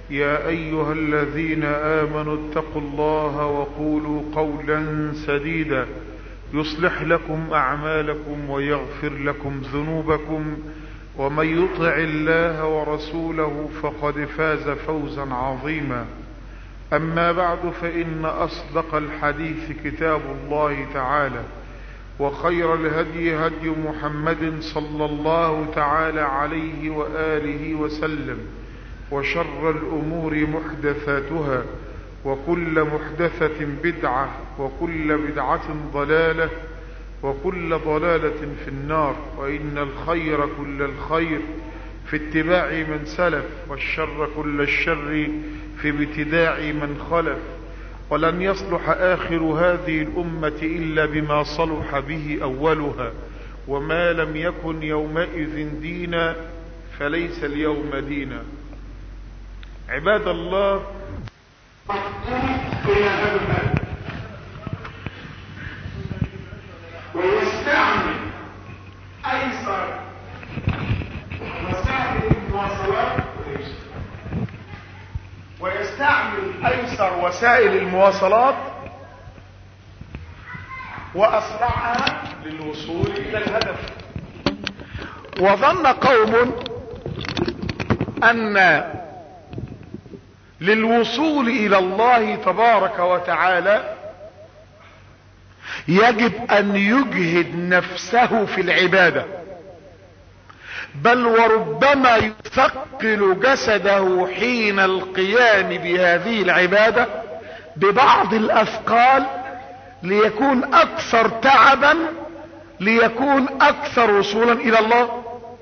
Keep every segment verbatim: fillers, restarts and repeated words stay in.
يا أيها الذين آمنوا اتقوا الله وقولوا قولا سديدا يصلح لكم أعمالكم ويغفر لكم ذنوبكم، ومن يطع الله ورسوله فقد فاز فوزا عظيما. أما بعد، فإن أصدق الحديث كتاب الله تعالى، وخير الهدي هدي محمد صلى الله تعالى عليه وآله وسلم، وشر الأمور محدثاتها، وكل محدثة بدعة، وكل بدعة ضلالة، وكل ضلالة في النار. وإن الخير كل الخير في اتباع من سلف، والشر كل الشر في ابتداع من خلف. ولن يصلح آخر هذه الأمة إلا بما صلح به أولها، وما لم يكن يومئذ دينا فليس اليوم دينا. عباد الله، ويستعمل أيسر وسائل المواصلات ويستعمل أيسر وسائل المواصلات وأسرعها للوصول إلى الهدف. وظن قوم أن للوصول إلى الله تبارك وتعالى يجب أن يجهد نفسه في العبادة، بل وربما يثقل جسده حين القيام بهذه العبادة ببعض الأثقال ليكون أكثر تعبا، ليكون أكثر وصولا إلى الله.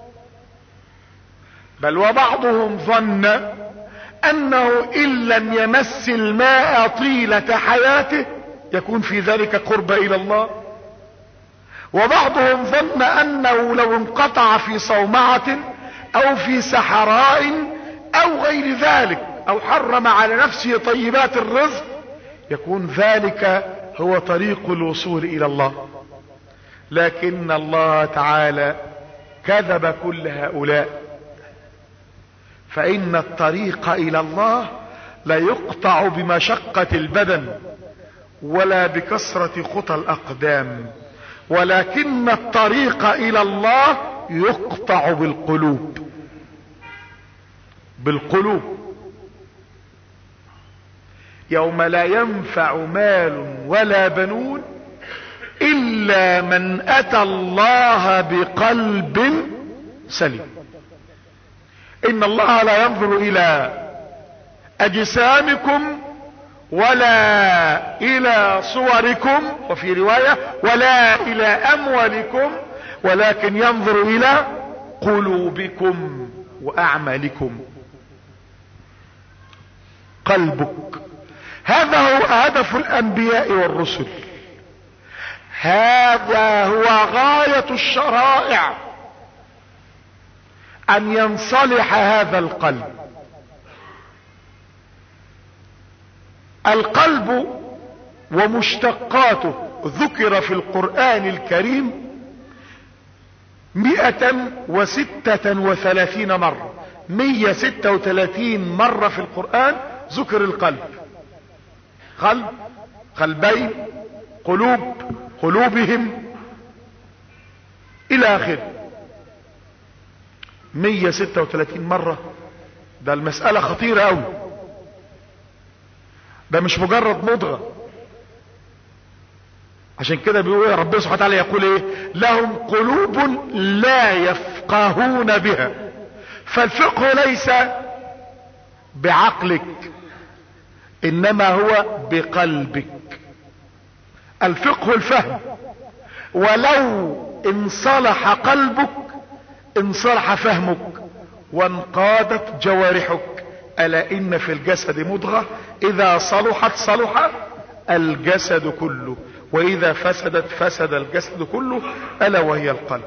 بل وبعضهم ظن أنه إن لم يمس الماء طيلة حياته يكون في ذلك قرب إلى الله. وبعضهم ظن أنه لو انقطع في صومعة أو في سحراء أو غير ذلك، أو حرم على نفسه طيبات الرزق، يكون ذلك هو طريق الوصول إلى الله. لكن الله تعالى كذب كل هؤلاء، فإن الطريق إلى الله لا يقطع بمشقة البدن ولا بكثرة خطى الأقدام، ولكن الطريق إلى الله يقطع بالقلوب. بالقلوب. يوم لا ينفع مال ولا بنون إلا من أتى الله بقلب سليم. إن الله لا ينظر إلى أجسامكم ولا إلى صوركم، وفي رواية ولا إلى أموالكم، ولكن ينظر إلى قلوبكم وأعمالكم. قلبك، هذا هو هدف الأنبياء والرسل، هذا هو غاية الشرائع، أن ينصلح هذا القلب. القلب ومشتقاته ذكر في القرآن الكريم مئة وستة وثلاثين مرة، مئة ستة وثلاثين مرة في القرآن ذكر القلب. قلب، قلبين، قلوب، قلوبهم، إلى آخره. مئة وستة وثلاثين مرة. ده المسألة خطيرة أوي، ده مش مجرد مضغة. عشان كده بيقول ربنا سبحانه وتعالى يقول ايه؟ لهم قلوب لا يفقهون بها. فالفقه ليس بعقلك، انما هو بقلبك. الفقه الفهم، ولو انصلح قلبك انصلح فهمك وانقادت جوارحك. ألا إن في الجسد مضغة إذا صلحت صلح الجسد كله، وإذا فسدت فسد الجسد كله، ألا وهي القلب.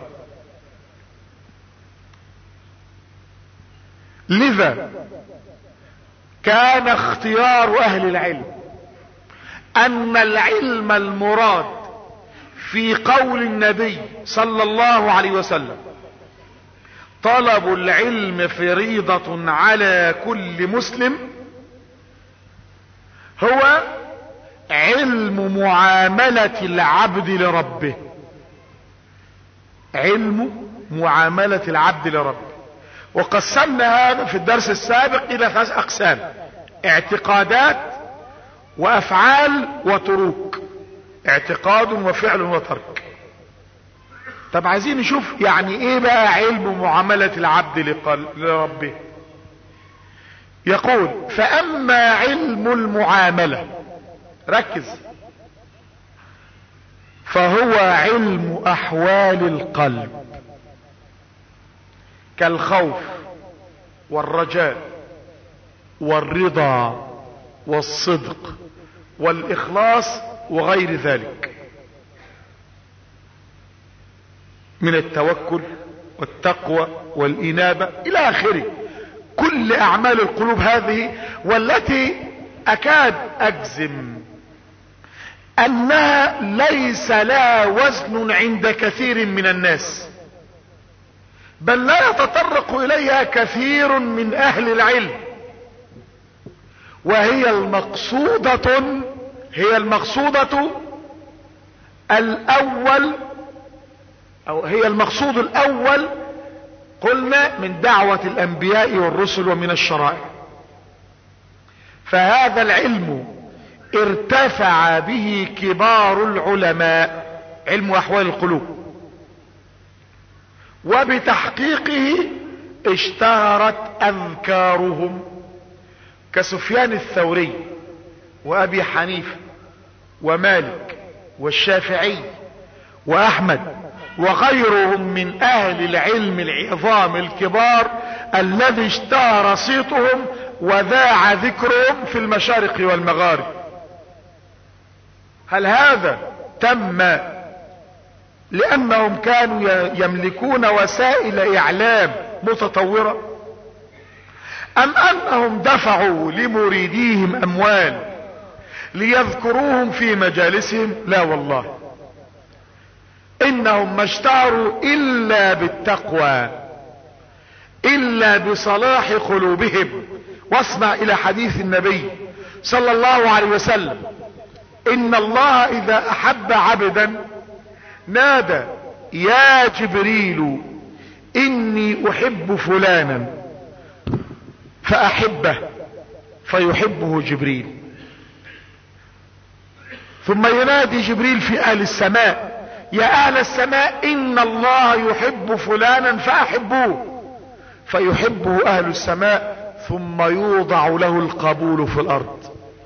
لذا كان اختيار أهل العلم أن العلم المراد في قول النبي صلى الله عليه وسلم طلب العلم فريضة على كل مسلم هو علم معاملة العبد لربه. علم معاملة العبد لربه. وقسمنا هذا في الدرس السابق الى ثلاث اقسام: اعتقادات وافعال وتروك. اعتقاد وفعل وترك. طب عايزين نشوف يعني ايه بقى علم معاملة العبد لربه. يقول: فاما علم المعاملة، ركز، فهو علم احوال القلب كالخوف والرجاء والرضا والصدق والاخلاص وغير ذلك من التوكل والتقوى والانابة الى اخره. كل اعمال القلوب هذه، والتي اكاد اجزم انها ليس لها وزن عند كثير من الناس، بل لا يتطرق اليها كثير من اهل العلم، وهي المقصودة هي المقصودة الاول او هي المقصود الاول قلنا من دعوة الانبياء والرسل ومن الشرائع. فهذا العلم ارتفع به كبار العلماء، علم احوال القلوب، وبتحقيقه اشتهرت اذكارهم كسفيان الثوري وابي حنيفة ومالك والشافعي واحمد وغيرهم من اهل العلم العظام الكبار الذي اشتهر صيتهم وذاع ذكرهم في المشارق والمغارب. هل هذا تم لانهم كانوا يملكون وسائل اعلام متطورة، ام انهم دفعوا لمريديهم اموال ليذكروهم في مجالسهم؟ لا والله، انهم ما اشتهروا الا بالتقوى، الا بصلاح قلوبهم. واسمع الى حديث النبي صلى الله عليه وسلم: ان الله اذا احب عبدا نادى: يا جبريل اني احب فلانا فاحبه، فيحبه جبريل. ثم ينادي جبريل في اهل السماء: يا اهل السماء ان الله يحب فلانا فاحبوه، فيحبه اهل السماء، ثم يوضع له القبول في الارض.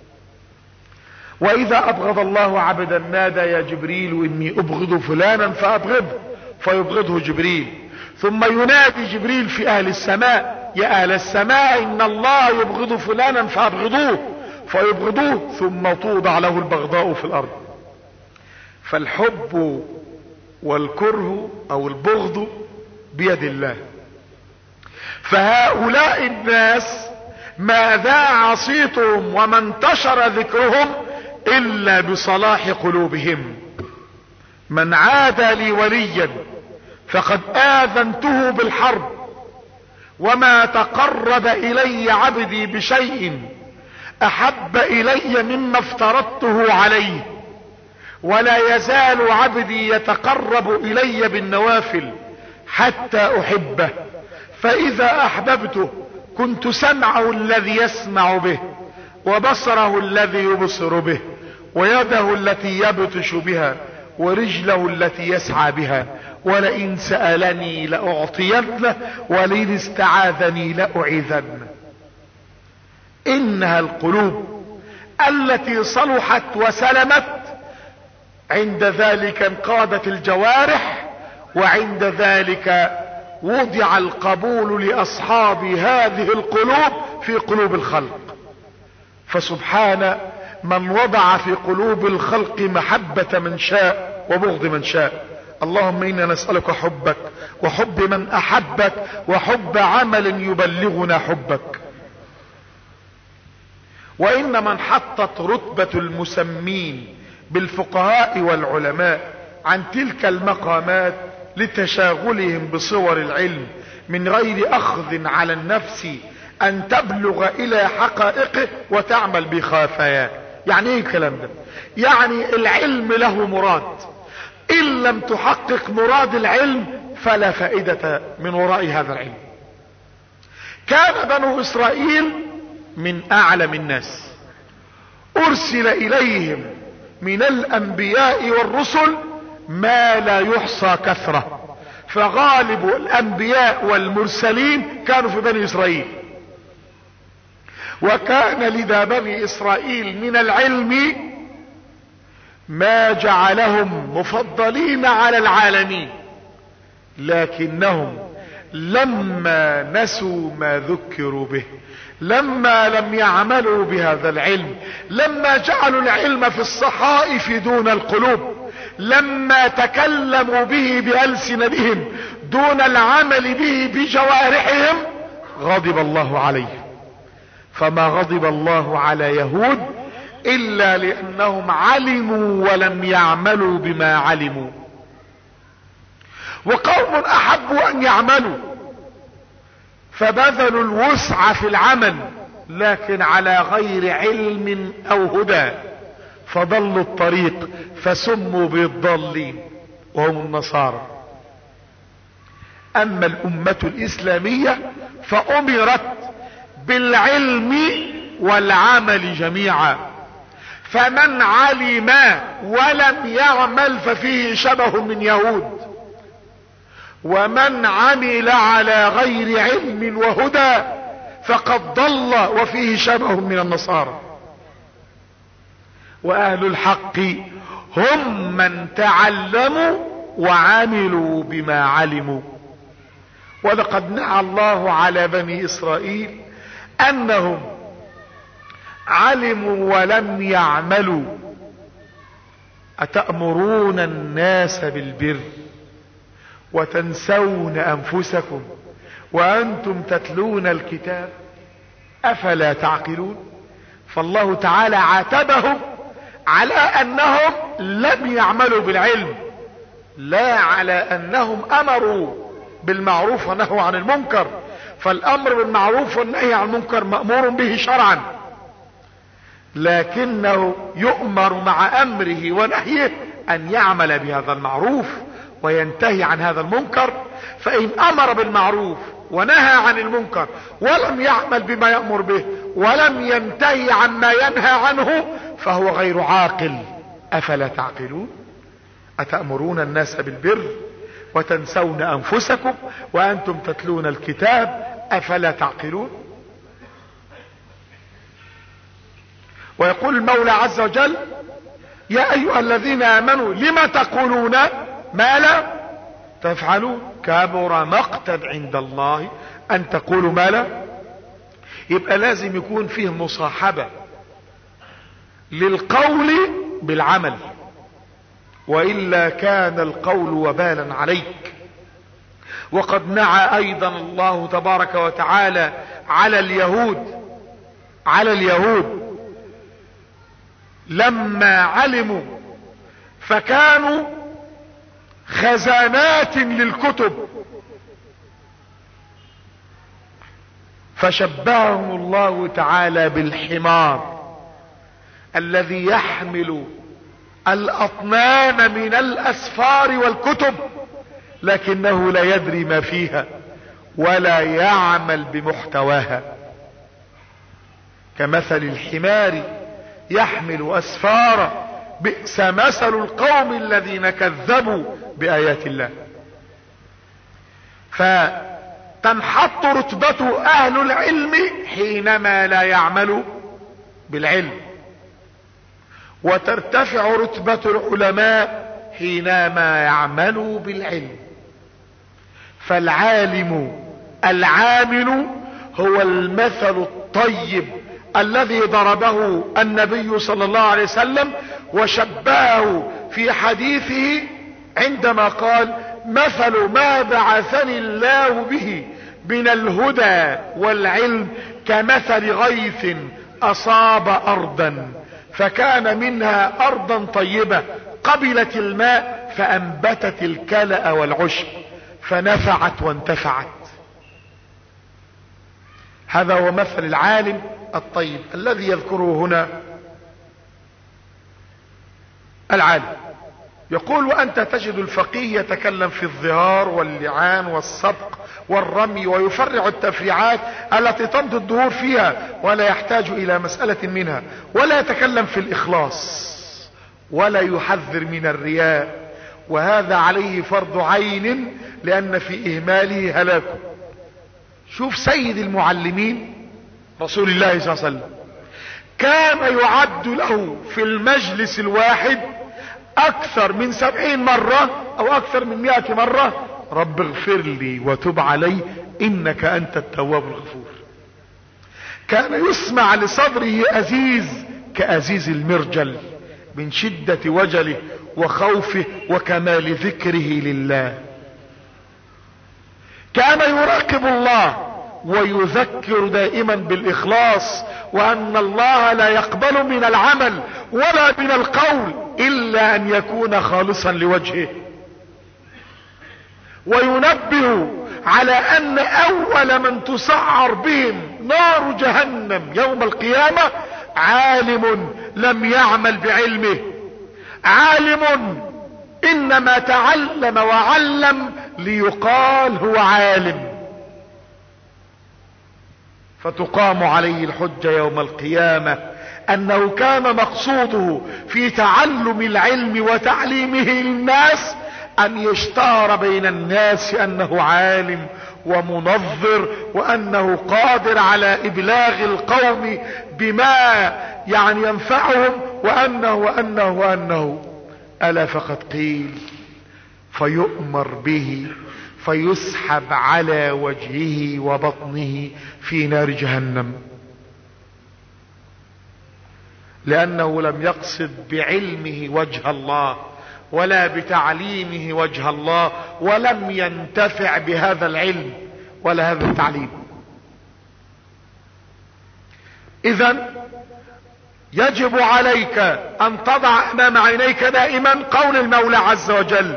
واذا ابغض الله عبدا نادى: يا جبريل اني ابغض فلانا فابغضه، فيبغضه جبريل. ثم ينادي جبريل في اهل السماء: يا اهل السماء ان الله يبغض فلانا فابغضوه، فيبغضوه، ثم توضع له البغضاء في الارض. فالحب والكره او البغض بيد الله. فهؤلاء الناس ما ذاع صيتهم وما انتشر ذكرهم الا بصلاح قلوبهم. من عادى لي وليا فقد آذنته بالحرب، وما تقرب الي عبدي بشيء احب الي مما افترضته عليه، ولا يزال عبدي يتقرب الي بالنوافل حتى احبه، فاذا احببته كنت سمعه الذي يسمع به، وبصره الذي يبصر به، ويده التي يبطش بها، ورجله التي يسعى بها، ولئن سألني لأعطينه، ولئن استعاذني لأعيذنه. انها القلوب التي صلحت وسلمت، عند ذلك انقادت الجوارح، وعند ذلك وضع القبول لاصحاب هذه القلوب في قلوب الخلق. فسبحان من وضع في قلوب الخلق محبة من شاء وبغض من شاء. اللهم انا نسألك حبك وحب من احبك وحب عمل يبلغنا حبك. وان من حطت رتبة المسمين بالفقهاء والعلماء عن تلك المقامات لتشاغلهم بصور العلم من غير اخذ على النفس ان تبلغ الى حقائقه وتعمل بخفاياه. يعني ايه الكلام ده؟ يعني العلم له مراد، ان لم تحقق مراد العلم فلا فائدة من وراء هذا العلم. كان بنو اسرائيل من اعلم الناس، ارسل اليهم من الانبياء والرسل ما لا يحصى كثرة، فغالب الانبياء والمرسلين كانوا في بني اسرائيل. وكان لدى بني اسرائيل من العلم ما جعلهم مفضلين على العالمين، لكنهم لما نسوا ما ذكروا به، لما لم يعملوا بهذا العلم، لما جعلوا العلم في الصحائف دون القلوب، لما تكلموا به بألسنتهم دون العمل به بجوارحهم، غضب الله عليهم. فما غضب الله على يهود الا لانهم علموا ولم يعملوا بما علموا. وقوم احبوا ان يعملوا فبذلوا الوسع في العمل لكن على غير علم او هدى، فضلوا الطريق فسموا بالضالين وهم النصارى. اما الامة الاسلامية فامرت بالعلم والعمل جميعا، فمن علم ولم يعمل ففيه شبه من يهود، ومن عمل على غير علم وهدى فقد ضل وفيه شبه من النصارى. واهل الحق هم من تعلموا وعملوا بما علموا. ولقد نعى الله على بني اسرائيل انهم علموا ولم يعملوا. اتأمرون الناس بالبر وتنسون انفسكم وانتم تتلون الكتاب افلا تعقلون؟ فالله تعالى عاتبهم على انهم لم يعملوا بالعلم، لا على انهم امروا بالمعروف ونهوا عن المنكر. فالامر بالمعروف والنهي عن المنكر مأمور به شرعا، لكنه يؤمر مع امره ونهيه ان يعمل بهذا المعروف وينتهي عن هذا المنكر. فان امر بالمعروف ونهى عن المنكر ولم يعمل بما يأمر به ولم ينتهي عما ينهى عنه فهو غير عاقل. افلا تعقلون؟ اتأمرون الناس بالبر وتنسون انفسكم وانتم تتلون الكتاب افلا تعقلون؟ ويقول المولى عز وجل: يا ايها الذين امنوا لم تقولون ما لا تفعلون كبر مقتا عند الله ان تقولوا ما لا. يبقى لازم يكون فيه مصاحبة للقول بالعمل، وإلا كان القول وبالا عليك. وقد نعى ايضا الله تبارك وتعالى على اليهود على اليهود لما علموا فكانوا خزانات للكتب، فشبههم الله تعالى بالحمار الذي يحمل الاطنان من الاسفار والكتب لكنه لا يدري ما فيها ولا يعمل بمحتواها. كمثل الحمار يحمل اسفارا بئس مثل القوم الذين كذبوا بآيات الله. فتنحط رتبة اهل العلم حينما لا يعملوا بالعلم، وترتفع رتبة العلماء حينما يعملوا بالعلم. فالعالم العامل هو المثل الطيب الذي ضربه النبي صلى الله عليه وسلم وشبهه في حديثه عندما قال: مثل ما بعثني الله به من الهدى والعلم كمثل غيث اصاب ارضا فكان منها ارضا طيبة قبلت الماء فانبتت الكلأ والعشب فنفعت وانتفعت. هذا هو مثل العالم الطيب الذي يذكره هنا العالم. يقول: وأنت تجد الفقيه يتكلم في الظهار واللعان والسبق والرمي ويفرع التفريعات التي تمضي الدهور فيها ولا يحتاج إلى مسألة منها، ولا يتكلم في الإخلاص ولا يحذر من الرياء، وهذا عليه فرض عين لأن في إهماله هلاكه. شوف سيد المعلمين رسول الله صلى الله عليه وسلم كان يعد له في المجلس الواحد اكثر من سبعين مرة او اكثر من مئة مرة: رب اغفر لي وتب علي انك انت التواب الغفور. كان يسمع لصدره ازيز كازيز المرجل من شدة وجله وخوفه وكمال ذكره لله. كان يراقب الله ويذكر دائما بالاخلاص، وان الله لا يقبل من العمل ولا من القول الا ان يكون خالصا لوجهه. وينبه على ان اول من تسعر بهم نار جهنم يوم القيامة عالم لم يعمل بعلمه، عالم انما تعلم وعلم ليقال هو عالم، فتقام عليه الحجة يوم القيامة انه كان مقصوده في تعلم العلم وتعليمه للناس ان يشتهر بين الناس انه عالم ومنظر، وانه قادر على ابلاغ القوم بما يعني ينفعهم، وانه وانه وانه الا فقد قيل: فيؤمر به فيسحب على وجهه وبطنه في نار جهنم، لانه لم يقصد بعلمه وجه الله ولا بتعليمه وجه الله، ولم ينتفع بهذا العلم ولا هذا التعليم. اذن يجب عليك ان تضع امام عينيك دائما قول المولى عز وجل: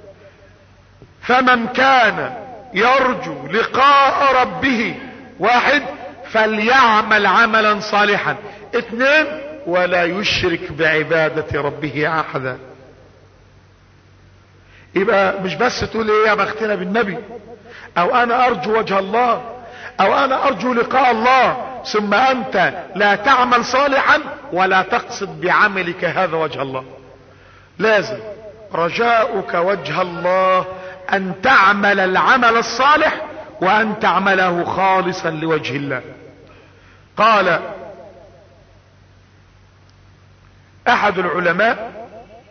فمن كان يرجو لقاء ربه واحد فليعمل عملا صالحا، اثنين ولا يشرك بعبادة ربه احدا. يبقى مش بس تقول ايه يا بختنا بالنبي، او انا ارجو وجه الله، او انا ارجو لقاء الله، ثم انت لا تعمل صالحا ولا تقصد بعملك هذا وجه الله. لازم رجاؤك وجه الله ان تعمل العمل الصالح وان تعمله خالصا لوجه الله. قال احد العلماء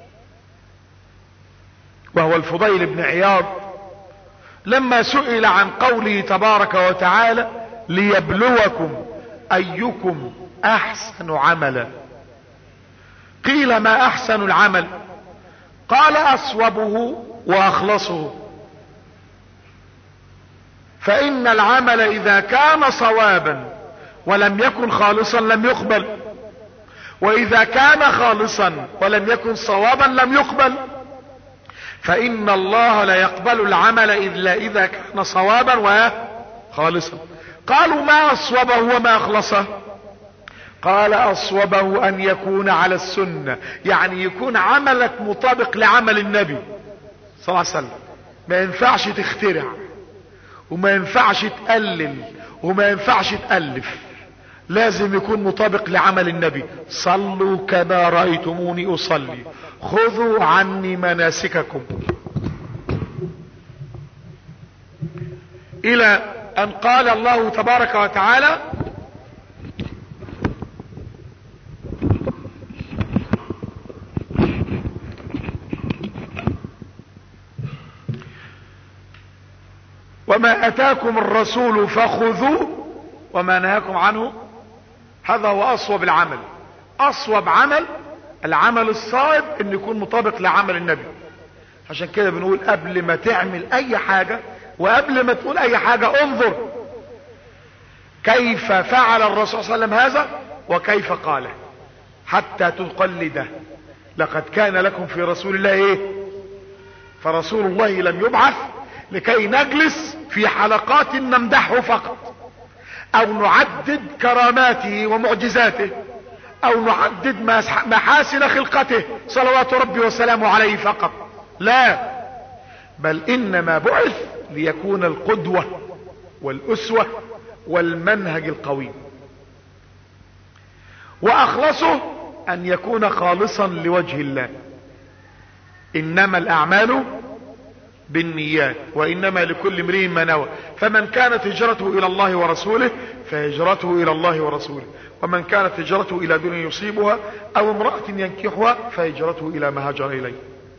وهو الفضيل بن عياض لما سئل عن قوله تبارك وتعالى: ليبلوكم ايكم احسن عملا، قيل: ما احسن العمل؟ قال: اصوبه واخلصه، فان العمل اذا كان صوابا ولم يكن خالصا لم يقبل، واذا كان خالصا ولم يكن صوابا لم يقبل، فان الله لا يقبل العمل الا اذا كان صوابا وخالصا. قالوا: ما اصوبه وما اخلصه؟ قال: اصوبه ان يكون على السنة، يعني يكون عملك مطابق لعمل النبي صلى الله عليه وسلم. ما ينفعش تخترع، وما ينفعش تقلل، وما ينفعش تألف، لازم يكون مطابق لعمل النبي. صلوا كما رأيتموني اصلي، خذوا عني مناسككم، الى ان قال الله تبارك وتعالى: وما اتاكم الرسول فخذوه وما نهاكم عنه. هذا هو اصوب العمل. اصوب عمل العمل الصائب ان يكون مطابق لعمل النبي. عشان كده بنقول قبل ما تعمل اي حاجة وقبل ما تقول اي حاجة انظر كيف فعل الرسول صلى الله عليه وسلم هذا وكيف قاله حتى تقلده. لقد كان لكم في رسول الله ايه؟ فرسول الله لم يبعث لكي نجلس في حلقات نمدحه فقط، او نعدد كراماته ومعجزاته، او نعدد محاسن خلقته صلوات ربي وسلامه عليه فقط، لا، بل انما بعث ليكون القدوة والاسوة والمنهج القوي. واخلصه ان يكون خالصا لوجه الله. انما الاعمال بالنيات وانما لكل امرئ ما نوى، فمن كانت هجرته الى الله ورسوله فهجرته الى الله ورسوله، ومن كانت هجرته الى دنيا يصيبها او امرأة ينكحها فهجرته الى ما هاجر اليه.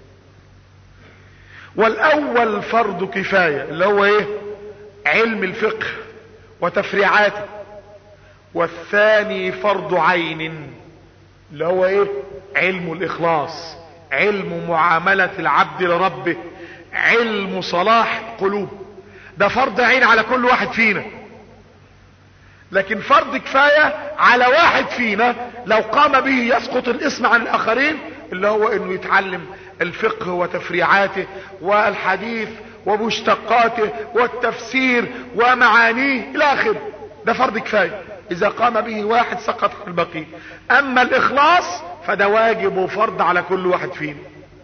والاول فرض كفاية اللي هو ايه؟ علم الفقه وتفريعاته. والثاني فرض عين اللي هو ايه؟ علم الاخلاص، علم معاملة العبد لربه، علم صلاح القلوب. ده فرض عين على كل واحد فينا، لكن فرض كفاية على واحد فينا لو قام به يسقط الاسم عن الاخرين، اللي هو انه يتعلم الفقه وتفريعاته والحديث ومشتقاته والتفسير ومعانيه الى اخره. ده فرض كفاية، اذا قام به واحد سقط عن البقية. اما الاخلاص فده واجب وفرض على كل واحد فينا.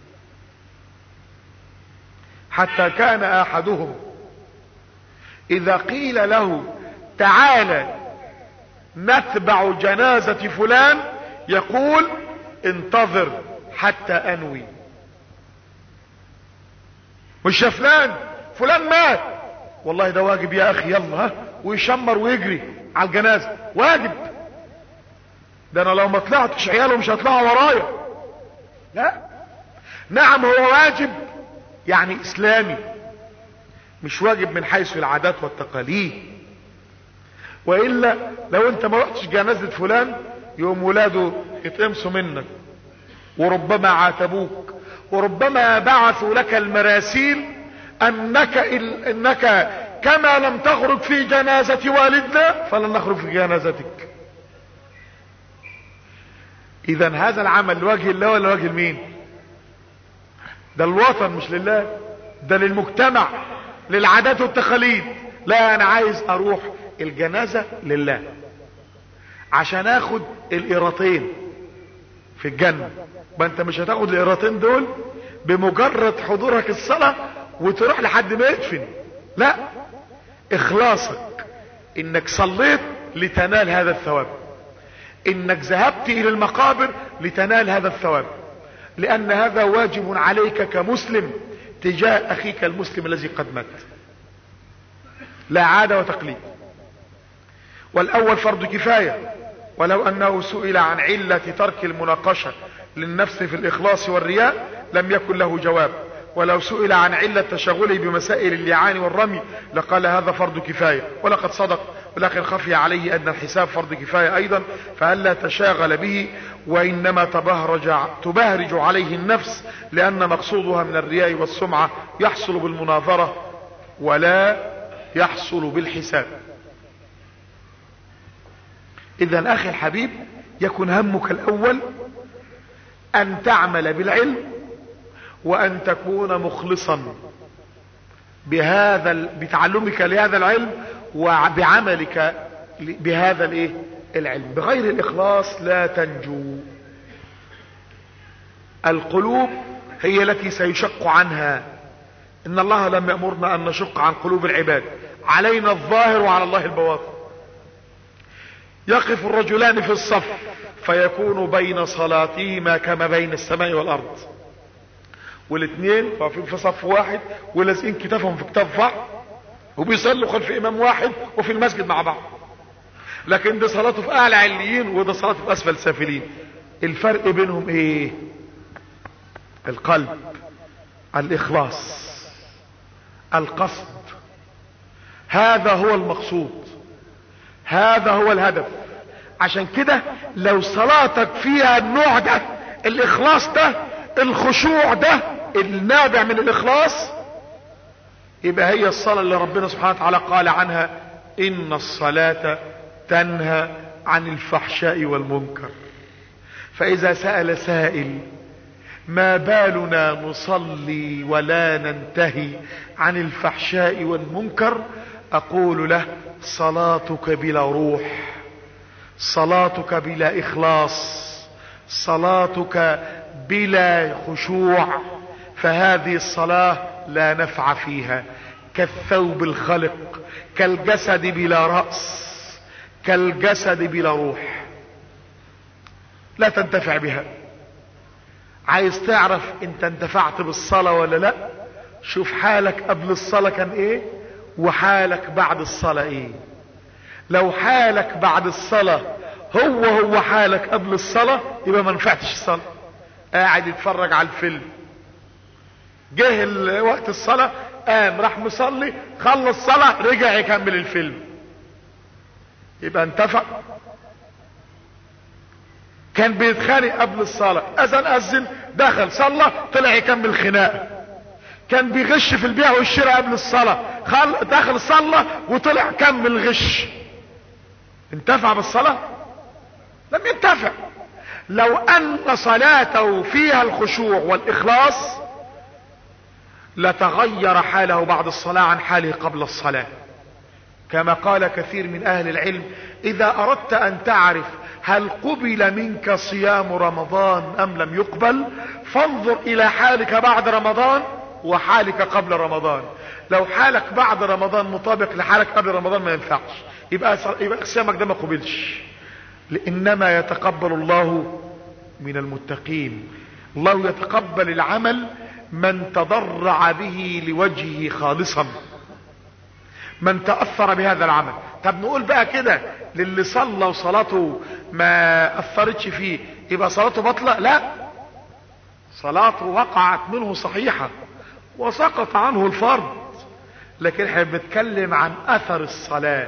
حتى كان احدهم اذا قيل له تعالى نتبع جنازة فلان يقول انتظر حتى انوي. مش يا فلان، فلان مات، والله ده واجب يا اخي، يلا ها، ويشمر ويجري على الجنازة، واجب. ده انا لو ما طلعتش عياله مش هيطلعوا ورايا. لا، نعم هو واجب يعني اسلامي، مش واجب من حيث العادات والتقاليد. وإلا لو انت ما رحتش جنازة فلان يوم ولاده يتقمصوا منك، وربما عاتبوك، وربما بعثوا لك المراسيل انك انك كما لم تخرج في جنازة والدنا فلن نخرج في جنازتك. اذا هذا العمل لوجه الله ولا لوجه مين؟ ده الوطن مش لله، ده للمجتمع، للعادات والتقاليد. لا، انا عايز اروح الجنازة لله عشان اخد القيراطين في الجنة. ما انت مش هتاخد القيراطين دول بمجرد حضورك الصلاة وتروح لحد ما يدفن، لا، اخلاصك انك صليت لتنال هذا الثواب، انك ذهبت الى المقابر لتنال هذا الثواب، لان هذا واجب عليك كمسلم تجاه اخيك المسلم الذي قد مات، لا عادة وتقليد. والاول فرض كفاية، ولو انه سئل عن علة ترك المناقشة للنفس في الاخلاص والرياء لم يكن له جواب، ولو سئل عن علة تشغله بمسائل اللعان والرمي لقال هذا فرض كفاية. ولقد صدق، ولكن خفي عليه ان الحساب فرض كفاية ايضا، فألا تشاغل به، وانما تبهرج, تبهرج عليه النفس، لان مقصودها من الرياء والسمعة يحصل بالمناظرة ولا يحصل بالحساب. اذا اخي الحبيب، يكن همك الاول ان تعمل بالعلم، وان تكون مخلصا بهذا بتعلمك لهذا العلم وبعملك بهذا الايه العلم. بغير الاخلاص لا تنجو. القلوب هي التي سيشق عنها، ان الله لم يأمرنا ان نشق عن قلوب العباد، علينا الظاهر وعلى الله البواطن. يقف الرجلان في الصف فيكون بين صلاتهما كما بين السماء والارض، والاثنين واقفين في صف واحد ولازقين كتافهم في كتاف بعض وبيصلوا خلف امام واحد وفي المسجد مع بعض، لكن ده صلاته في اعلى عليين وده صلاته في اسفل سافلين. الفرق بينهم ايه؟ القلب، الاخلاص، القصد. هذا هو المقصود، هذا هو الهدف. عشان كده لو صلاتك فيها النوع ده، الاخلاص ده، الخشوع ده النابع من الاخلاص، يبقى هي الصلاة اللي ربنا سبحانه وتعالى قال عنها ان الصلاة تنهى عن الفحشاء والمنكر. فاذا سأل سائل ما بالنا نصلي ولا ننتهي عن الفحشاء والمنكر، اقول له صلاتك بلا روح، صلاتك بلا اخلاص، صلاتك بلا خشوع، فهذه الصلاة لا نفع فيها، كالثوب الخلق، كالجسد بلا رأس، كالجسد بلا روح، لا تنتفع بها. عايز تعرف انت انتفعت بالصلاة ولا لا؟ شوف حالك قبل الصلاة كان ايه وحالك بعد الصلاة ايه. لو حالك بعد الصلاة هو هو حالك قبل الصلاة يبقى ما نفعتش الصلاة. قاعد يتفرج على الفيلم، جه وقت الصلاة قام راح مصلي، خلص صلاة رجع يكمل الفيلم، يبقى انتفع؟ كان بيتخانق قبل الصلاة، اذن اذن دخل صلى طلع يكمل خناقه. كان بيغش في البيع والشراء قبل الصلاة، خل... دخل صلى وطلع كمل غش. انتفع بالصلاة؟ لم ينتفع. لو ان صلاته فيها الخشوع والاخلاص لتغير حاله بعد الصلاة عن حاله قبل الصلاة، كما قال كثير من اهل العلم: اذا اردت ان تعرف هل قبل منك صيام رمضان ام لم يقبل فانظر الى حالك بعد رمضان وحالك قبل رمضان. لو حالك بعد رمضان مطابق لحالك قبل رمضان ما ينفعش، يبقى يبقى صيامك ده ما قبلش. انما يتقبل الله من المتقين. الله يتقبل العمل من تضرع به لوجهه خالصا، من تأثر بهذا العمل. طب نقول بقى كده للي صلى وصلاته ما أثرتش فيه يبقى صلاته بطلة؟ لا، صلاته وقعت منه صحيحة وسقط عنه الفرض، لكن احنا بنتكلم عن اثر الصلاة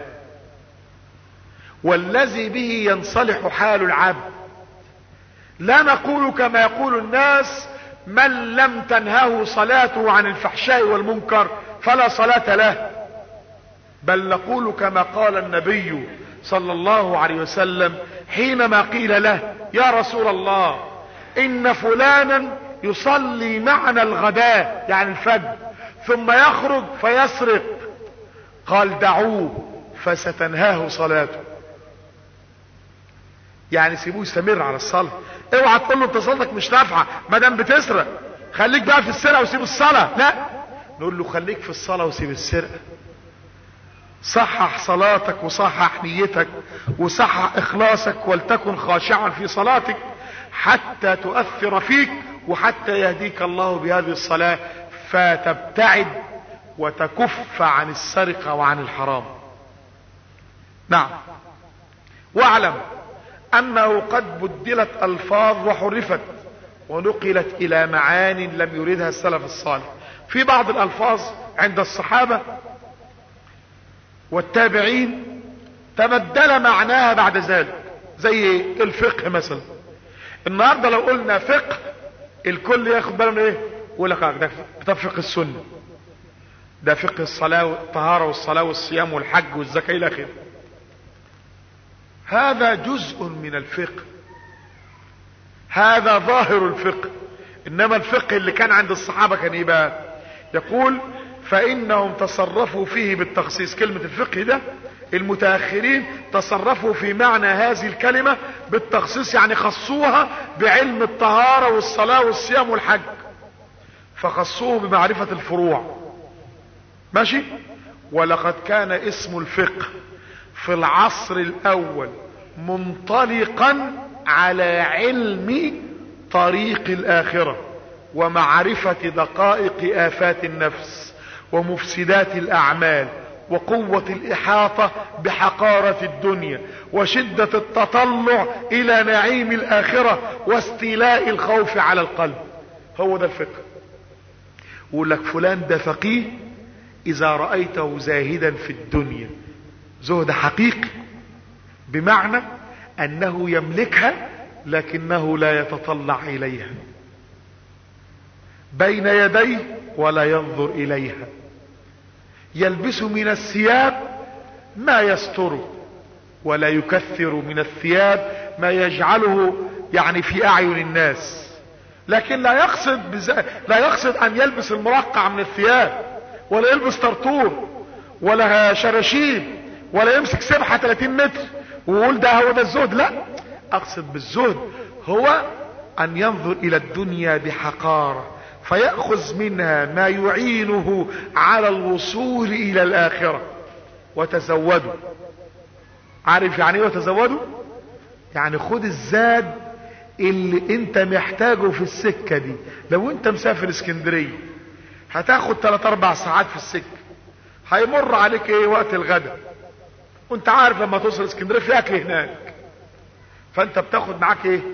والذي به ينصلح حال العبد. لا نقول كما يقول الناس: من لم تنهه صلاته عن الفحشاء والمنكر فلا صلاة له، بل نقول كما قال النبي صلى الله عليه وسلم حينما قيل له: يا رسول الله ان فلانا يصلي معنا الغداء يعني الفجر ثم يخرج فيسرق، قال: دعوه فستنهاه صلاته. يعني سيبوه يستمر على الصلاة، اوعى تقول له انت صلاتك مش نافعة ما دام بتسرق، خليك بقى في السرقة وسيب الصلاة. لا، نقول له خليك في الصلاة وسيب السرقة. صحح صلاتك وصحح نيتك وصحح اخلاصك ولتكن خاشعا في صلاتك حتى تؤثر فيك وحتى يهديك الله بهذه الصلاة فتبتعد وتكف عن السرقة وعن الحرام. نعم. واعلم انه قد بدلت الفاظ وحرفت ونقلت الى معان لم يردها السلف الصالح. في بعض الالفاظ عند الصحابة والتابعين تبدل معناها بعد ذلك، زي الفقه مثلا. النهاردة لو قلنا فقه الكل ياخد باله من ايه؟ يقول لك ده كتاب فقه السنة، ده فقه الصلاة والطهارة والصلاة والصيام والحج والزكاة الى اخره. هذا جزء من الفقه، هذا ظاهر الفقه. انما الفقه اللي كان عند الصحابة كان ايه بقى؟ يقول: فانهم تصرفوا فيه بالتخصيص. كلمة الفقه ده المتاخرين تصرفوا في معنى هذه الكلمة بالتخصيص، يعني خصوها بعلم الطهارة والصلاة والصيام والحج، فخصوه بمعرفة الفروع. ماشي. ولقد كان اسم الفقه في العصر الاول منطلقا على علم طريق الاخرة ومعرفة دقائق آفات النفس ومفسدات الاعمال وقوة الاحاطة بحقارة الدنيا وشدة التطلع الى نعيم الاخرة واستيلاء الخوف على القلب. هو ده الفقه. يقول لك فلان ده فقيه اذا رأيته زاهدا في الدنيا، زهد حقيقي بمعنى انه يملكها لكنه لا يتطلع اليها، بين يديه ولا ينظر اليها، يلبس من الثياب ما يستره ولا يكثر من الثياب ما يجعله يعني في اعين الناس، لكن لا يقصد بز... لا يقصد ان يلبس المرقع من الثياب ولا يلبس طرطور ولا شراشيب ولا يمسك سبحة ثلاثين متر ويقول ده هو ده الزهد. لا، اقصد بالزهد هو ان ينظر الى الدنيا بحقارة فيأخذ منها ما يعينه على الوصول الى الاخرة. وتزودوا، عارف يعني ايه وتزودوا؟ يعني خد الزاد اللي انت محتاجه في السكة دي. لو انت مسافر اسكندرية هتاخد ثلاث اربع ساعات في السكة، هيمر عليك ايه وقت الغداء، وانت عارف لما توصل اسكندرية في اكل هناك، فانت بتاخد معاك ايه؟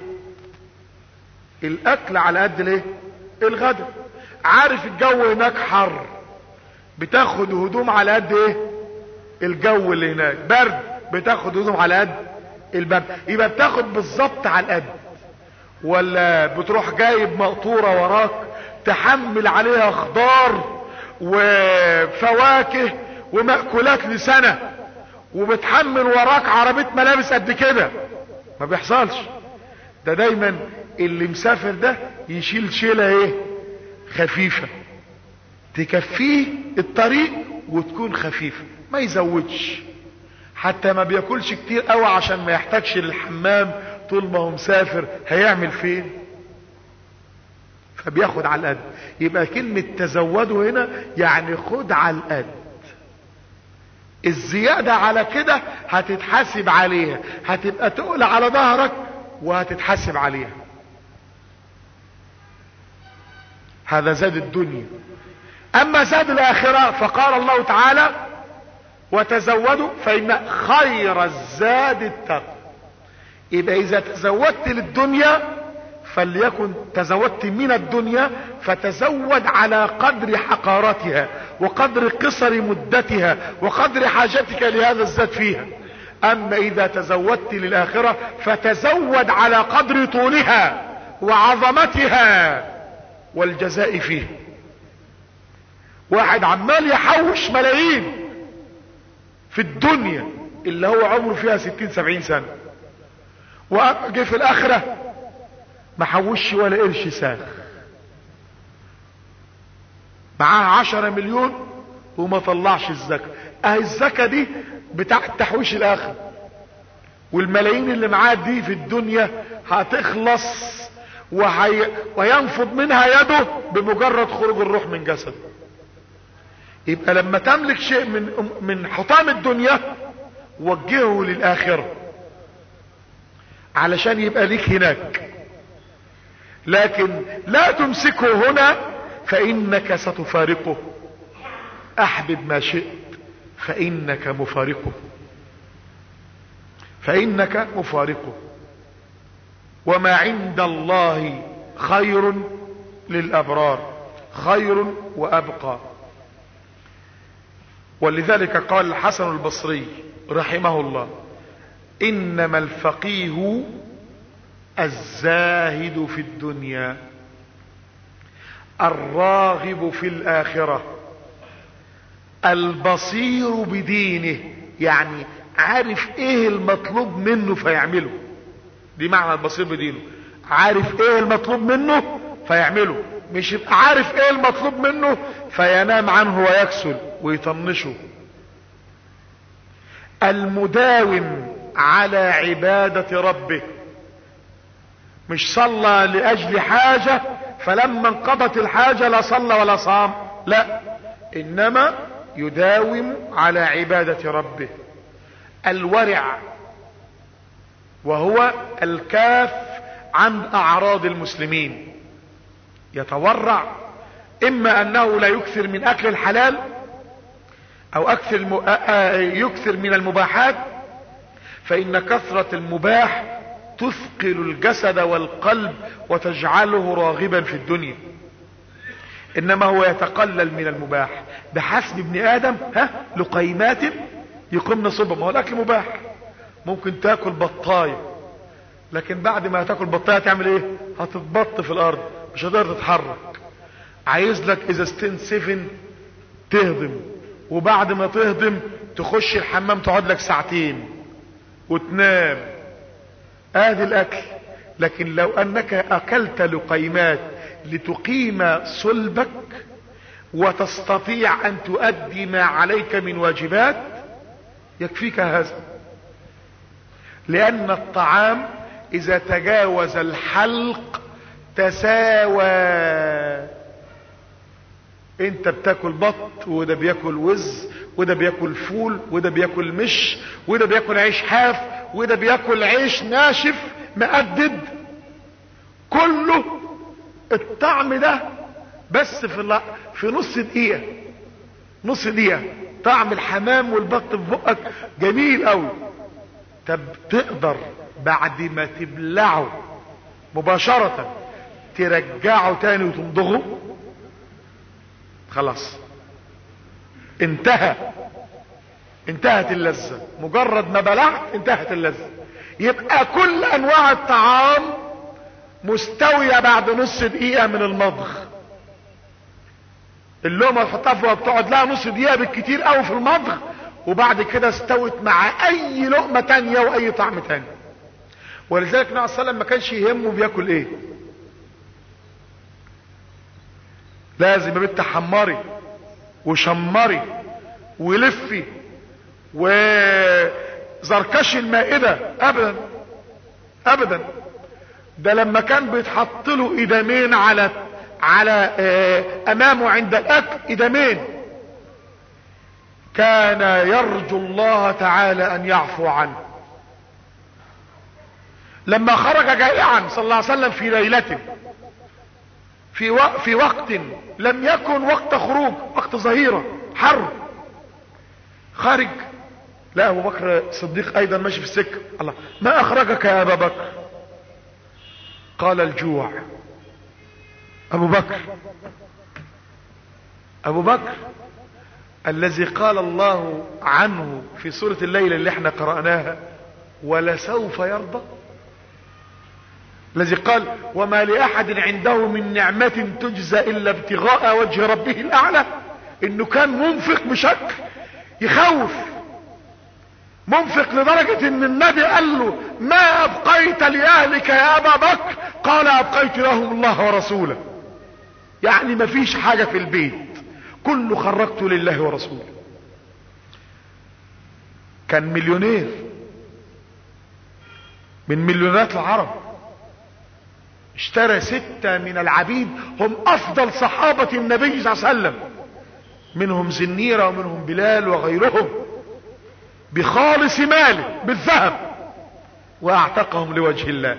الاكل على قد الايه؟ الغداء. عارف الجو هناك حر، بتاخد هدوم على قد ايه؟ الجو اللي هناك برد، بتاخد هدوم على قد البرد. يبقى بتاخد بالظبط على القد. ولا بتروح جايب مقطورة وراك تحمل عليها خضار وفواكه ومأكولات لسنة، وبتحمل وراك عربية ملابس قد كده؟ ما بيحصلش. ده دايما اللي مسافر ده يشيل شيلة ايه؟ خفيفة تكفيه الطريق وتكون خفيفة، ما يزودش. حتى ما بياكلش كتير قوي عشان ما يحتاجش للحمام طول ما هو مسافر، هيعمل فين؟ فبياخد على القد. يبقى كلمة تزودوا هنا يعني خد على القد. الزيادة على كده هتتحاسب عليها، هتبقى تقول على ظهرك وهتتحاسب عليها. هذا زاد الدنيا. اما زاد الاخرة فقال الله تعالى وتزودوا فإن خير الزاد التقوى. يبقى اذا تزودت للدنيا فليكن تزودت من الدنيا فتزود على قدر حقارتها وقدر قصر مدتها وقدر حاجتك لهذا الزاد فيها. اما اذا تزودت للاخرة فتزود على قدر طولها وعظمتها والجزاء فيه. واحد عمال يحوش ملايين في الدنيا اللي هو عمره فيها ستين سبعين سنة، وجه في الاخرة ما حوش ولا قرش ساخ، معاه عشرة مليون وما طلعش الزكاة. اهي الزكاة دي بتاع تحويش الاخر، والملايين اللي معاه دي في الدنيا هتخلص وهي وينفض منها يده بمجرد خروج الروح من جسده. يبقى لما تملك شيء من من حطام الدنيا وجهه للآخرة علشان يبقى ليك هناك، لكن لا تمسكه هنا فإنك ستفارقه. أحبب ما شئت فإنك مفارقه، فإنك مفارقه. وما عند الله خير للأبرار، خير وأبقى. ولذلك قال الحسن البصري رحمه الله إنما الفقيه الزاهد في الدنيا الراغب في الآخرة البصير بدينه، يعني عارف ايه المطلوب منه فيعمله. دي معنى البصير بدينه، عارف ايه المطلوب منه فيعمله، مش يبقى عارف ايه المطلوب منه فينام عنه ويكسل ويطنشه. المداوم على عبادة ربه، مش صلى لأجل حاجة فلما انقضت الحاجة لا صلى ولا صام، لا، إنما يداوم على عبادة ربه. الورع وهو الكاف عن أعراض المسلمين، يتورع إما أنه لا يكثر من أكل الحلال أو أكثر الم... يكثر من المباحات، فإن كثرة المباح تثقل الجسد والقلب وتجعله راغبا في الدنيا. إنما هو يتقلل من المباح بحسب ابن آدم ها لقيمات يقوم نصبه. ما هو الأكل مباح، ممكن تاكل بطاية، لكن بعد ما تاكل بطاية تعمل ايه؟ هتتبط في الأرض، مش هتقدر تتحرك. عايز لك ازازتين سفن تهضم، وبعد ما تهضم تخش الحمام تقعد لك ساعتين وتنام. ادي الاكل. لكن لو انك اكلت لقيمات لتقيم صلبك وتستطيع ان تؤدي ما عليك من واجبات يكفيك هذا. لان الطعام اذا تجاوز الحلق تساوى. انت بتاكل بط وده بياكل وز وده بياكل فول وده بياكل مش وده بياكل عيش حاف وده بياكل عيش ناشف مقدد، كله الطعم ده بس في في نص دقيقة نص دقيقة طعم الحمام والبط في بقك جميل قوي. طب تقدر بعد ما تبلعه مباشرة ترجعه تاني وتمضغه؟ خلاص انتهى، انتهت اللذة. مجرد ما بلعت انتهت اللذة. يبقى كل انواع الطعام مستوية بعد نص دقيقة من المضغ. اللقمة تحطها فوق بتقعد لها نص دقيقة بالكتير قوي في المضغ، وبعد كده استوت مع اي لقمة تانية واي طعم تاني. ولذلك النبي صلى الله عليه وسلم ما كانش يهمه بياكل ايه. لازم يا بنت حمري وشمري ولفي وزركشي المائدة. ابدا ابدا. ده لما كان بيتحط له ادامين على على امامه عند الاكل، ادامين، كان يرجو الله تعالى ان يعفو عنه. لما خرج جائعا صلى الله عليه وسلم في ليلة في و... في وقت لم يكن وقت خروج، وقت ظهيرة حر، خارج لا ابو بكر الصديق ايضا ماشي في السكة. الله، ما اخرجك يا ابا بكر؟ قال الجوع. ابو بكر ابو بكر الذي قال الله عنه في سورة الليلة اللي احنا قرأناها ولسوف يرضى، الذي قال وما لأحد عنده من نعمة تجزى إلا ابتغاء وجه ربه الأعلى. إنه كان منفق بشكل يخوف، منفق لدرجة إن النبي قال له ما أبقيت لأهلك يا أبا بكر؟ قال أبقيت لهم الله ورسوله. يعني ما فيش حاجة في البيت، كله خرجته لله ورسوله. كان مليونير من مليونات العرب، اشترى ستة من العبيد هم افضل صحابة النبي صلى الله عليه وسلم، منهم زنيرة ومنهم بلال وغيرهم، بخالص ماله بالذهب، واعتقهم لوجه الله.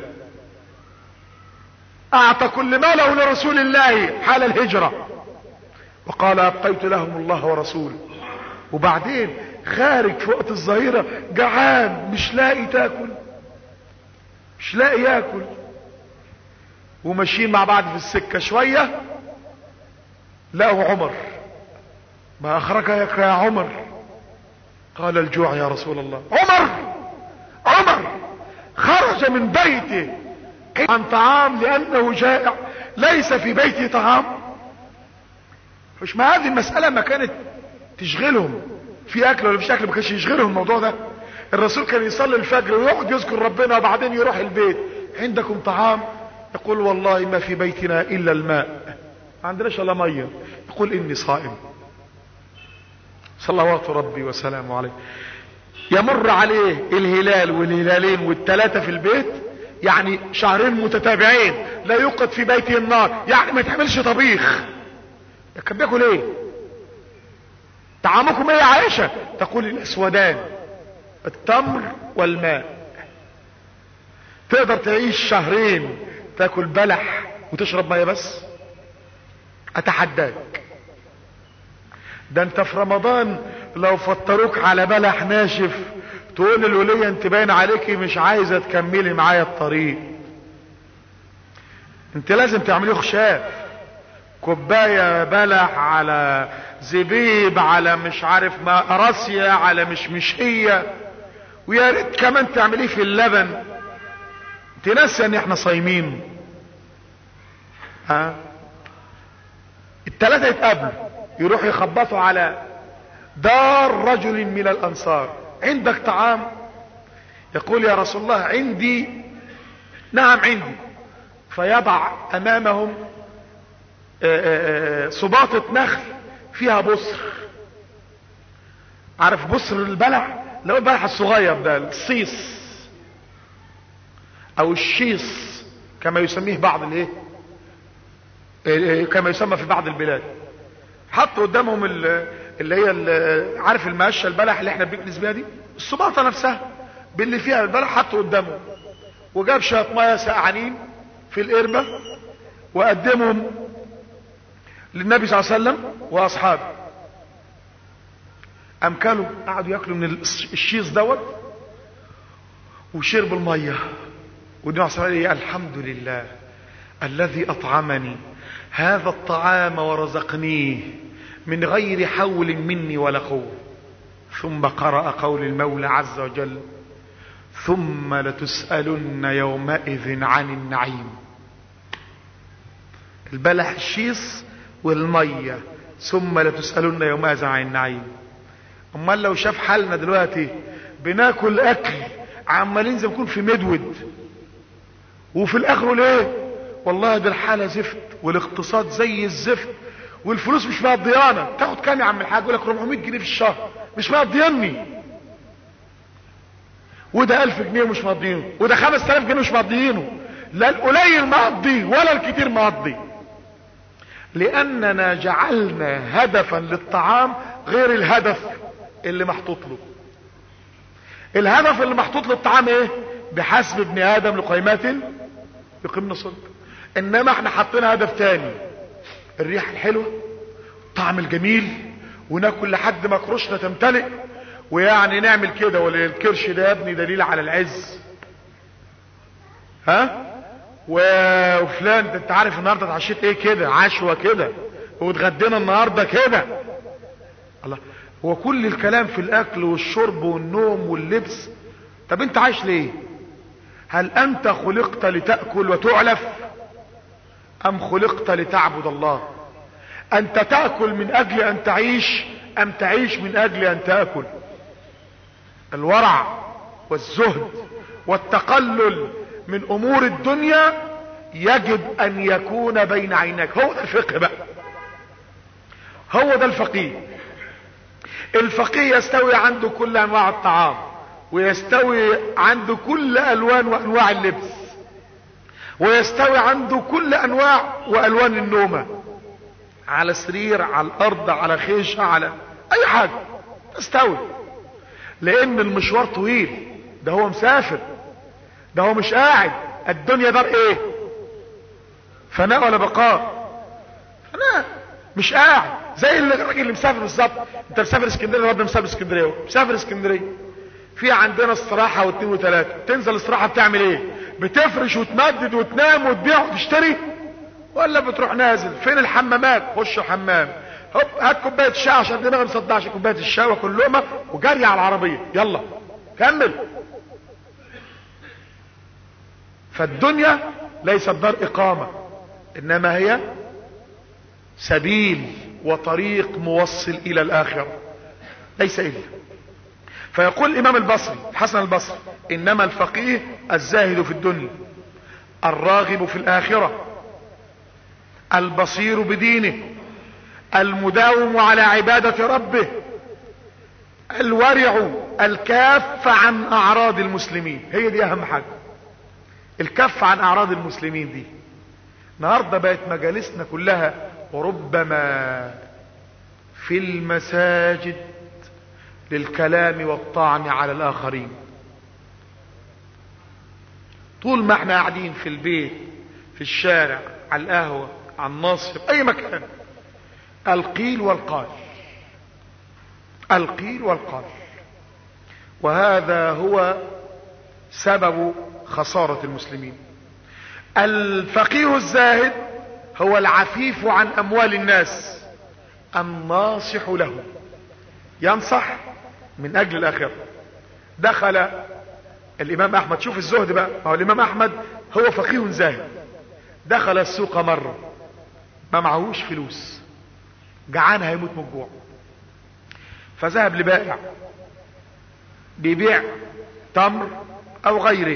اعطى كل ماله لرسول الله حال الهجرة، وقال ابقيت لهم الله ورسوله. وبعدين خارج في وقت الظهيرة جعان، مش لاقي تاكل، مش لاقي ياكل، وماشيين مع بعض في السكة شوية لقوا عمر. ما اخرجك يا عمر؟ قال الجوع يا رسول الله. عمر عمر خرج من بيته عن طعام لانه جائع، ليس في بيته طعام. مش ما هذه المسألة ما كانت تشغلهم في اكل ولا مش اكل، ما كانش يشغلهم الموضوع ده. الرسول كان يصلي الفجر ويقعد يذكر ربنا وبعدين يروح البيت. عندكم طعام؟ يقول والله ما في بيتنا الا الماء، ما عندناش الا ميه. يقول اني صائم. صلوات ربي وسلامه عليه. يمر عليه الهلال والهلالين والثلاثة في البيت، يعني شهرين متتابعين لا يوقد في بيته النار، يعني ما يتعملش طبيخ. كان بياكل ايه؟ طعامكم ايه يا عائشة؟ تقول الاسودان، التمر والماء. تقدر تعيش شهرين تاكل بلح وتشرب ميه بس؟ اتحداك. ده انت في رمضان لو فطروك على بلح ناشف تقول للولية انت باين عليكي مش عايزة تكملي معايا الطريق، انت لازم تعمليه خشاف، كوباية بلح على زبيب على مش عارف ما راسية على مشمشية، ويا ريت كمان تعمليه في اللبن. انت ناسي ان احنا صايمين؟ ها؟ التلاتة يتقابلوا يروحوا يخبطوا على دار رجل من الانصار. عندك طعام؟ يقول يا رسول الله عندي. نعم عندي. فيضع امامهم صباطة نخل فيها بصر. عارف بصر البلح؟ لو البلح الصغير ده الصيص او الشيص كما يسميه بعض الايه، كما يسمى في بعض البلاد. حط قدامهم اللي هي اللي عارف المقشه البلح اللي احنا بنكنس بيها دي، الصباطه نفسها باللي فيها البلح، حطه قدامهم وجاب شويه ميه سقعانين في القربه وقدمهم للنبي صلى الله عليه وسلم واصحابه. قام كلوا، قعدوا ياكلوا من الشيص دوت وشربوا الميه. والنبي صلى الله عليه وسلم الحمد لله الذي اطعمني هذا الطعام ورزقنيه من غير حول مني ولا قوه. ثم قرأ قول المولى عز وجل ثم لتسألن يومئذ عن النعيم. البلح الشيص والمية، ثم لتسألن يومئذ عن النعيم. امال لو شاف حالنا دلوقتي بناكل اكل عمالين زي ما نكون في مدود، وفي الاخر ليه والله ده الحالة زفت والاقتصاد زي الزفت والفلوس مش مقضيانا. تاخد كام يا عم الحاج؟ يقول لك أربعمية جنيه في الشهر مش مقضياني، وده ألف جنيه مش مقضيينه، وده خمس تلاف جنيه مش مقضيينه. لا القليل مقضي ولا الكتير مقضي، لاننا جعلنا هدفا للطعام غير الهدف اللي محطوط له. الهدف اللي محطوط للطعام ايه؟ بحسب ابن ادم لقيمات يقيمن صلب. انما احنا حطينا هدف تاني، الريحه الحلوه، الطعم الجميل، وناكل لحد ما كروشنا تمتلئ، ويعني نعمل كده. والكرش ده يا ابني دليل على العز. ها وفلان انت عارف النهارده اتعشيت ايه كده؟ عشوه كده. واتغدينا النهارده كده. الله، هو كل الكلام في الاكل والشرب والنوم واللبس. طب انت عايش ليه؟ هل انت خلقت لتأكل وتعلف ام خلقت لتعبد الله؟ انت تأكل من اجل ان تعيش ام تعيش من اجل ان تأكل؟ الورع والزهد والتقلل من امور الدنيا يجب ان يكون بين عينيك. هو ده الفقه بقى، هو ده الفقيه. الفقيه يستوي عنده كل انواع الطعام، ويستوي عنده كل الوان وانواع اللبس، ويستوي عنده كل انواع والوان النومة، على سرير، على الارض، على خيشة، على اي حاجة تستوي. لان المشوار طويل، ده هو مسافر، ده هو مش قاعد. الدنيا دار ايه؟ فناء ولا بقاء؟ فناء. مش قاعد زي الراجل اللي مسافر بالظبط. انت مسافر اسكندريه، ربنا مسافر اسكندريه، مسافر اسكندريه في عندنا استراحه واثنين وثلاثه. تنزل الاستراحه بتعمل ايه؟ بتفرش وتمدد وتنام وتبيع وتشتري، ولا بتروح نازل؟ فين الحمامات؟ خش الحمام، هوب هات كوبايه الشاي عشان دماغي مصدعش، كوبايه الشاي وكل لقمه وجري على العربيه، يلا كمل. فالدنيا ليست دار اقامه، انما هي سبيل وطريق موصل الى الاخره، ليس الا. فيقول الامام البصري الحسن البصري انما الفقيه الزاهد في الدنيا الراغب في الاخره البصير بدينه المداوم على عبادة ربه الورع الكاف عن اعراض المسلمين. هي دي اهم حاجة، الكف عن اعراض المسلمين دي. النهاردة بقت مجالسنا كلها وربما في المساجد للكلام والطعن على الاخرين. طول ما احنا قاعدين في البيت، في الشارع، على القهوة، على النصر، اي مكان، القيل والقال، القيل والقال. وهذا هو سبب خسارة المسلمين. الفقيه الزاهد هو العفيف عن اموال الناس الناصح له، ينصح من اجل الاخرة. دخل الامام احمد، شوف الزهد بقى، هو الامام احمد هو فقيه زاهد، دخل السوق مرة ما معهوش فلوس، جعان هيموت من الجوع، فذهب لبائع بيبيع تمر او غيره.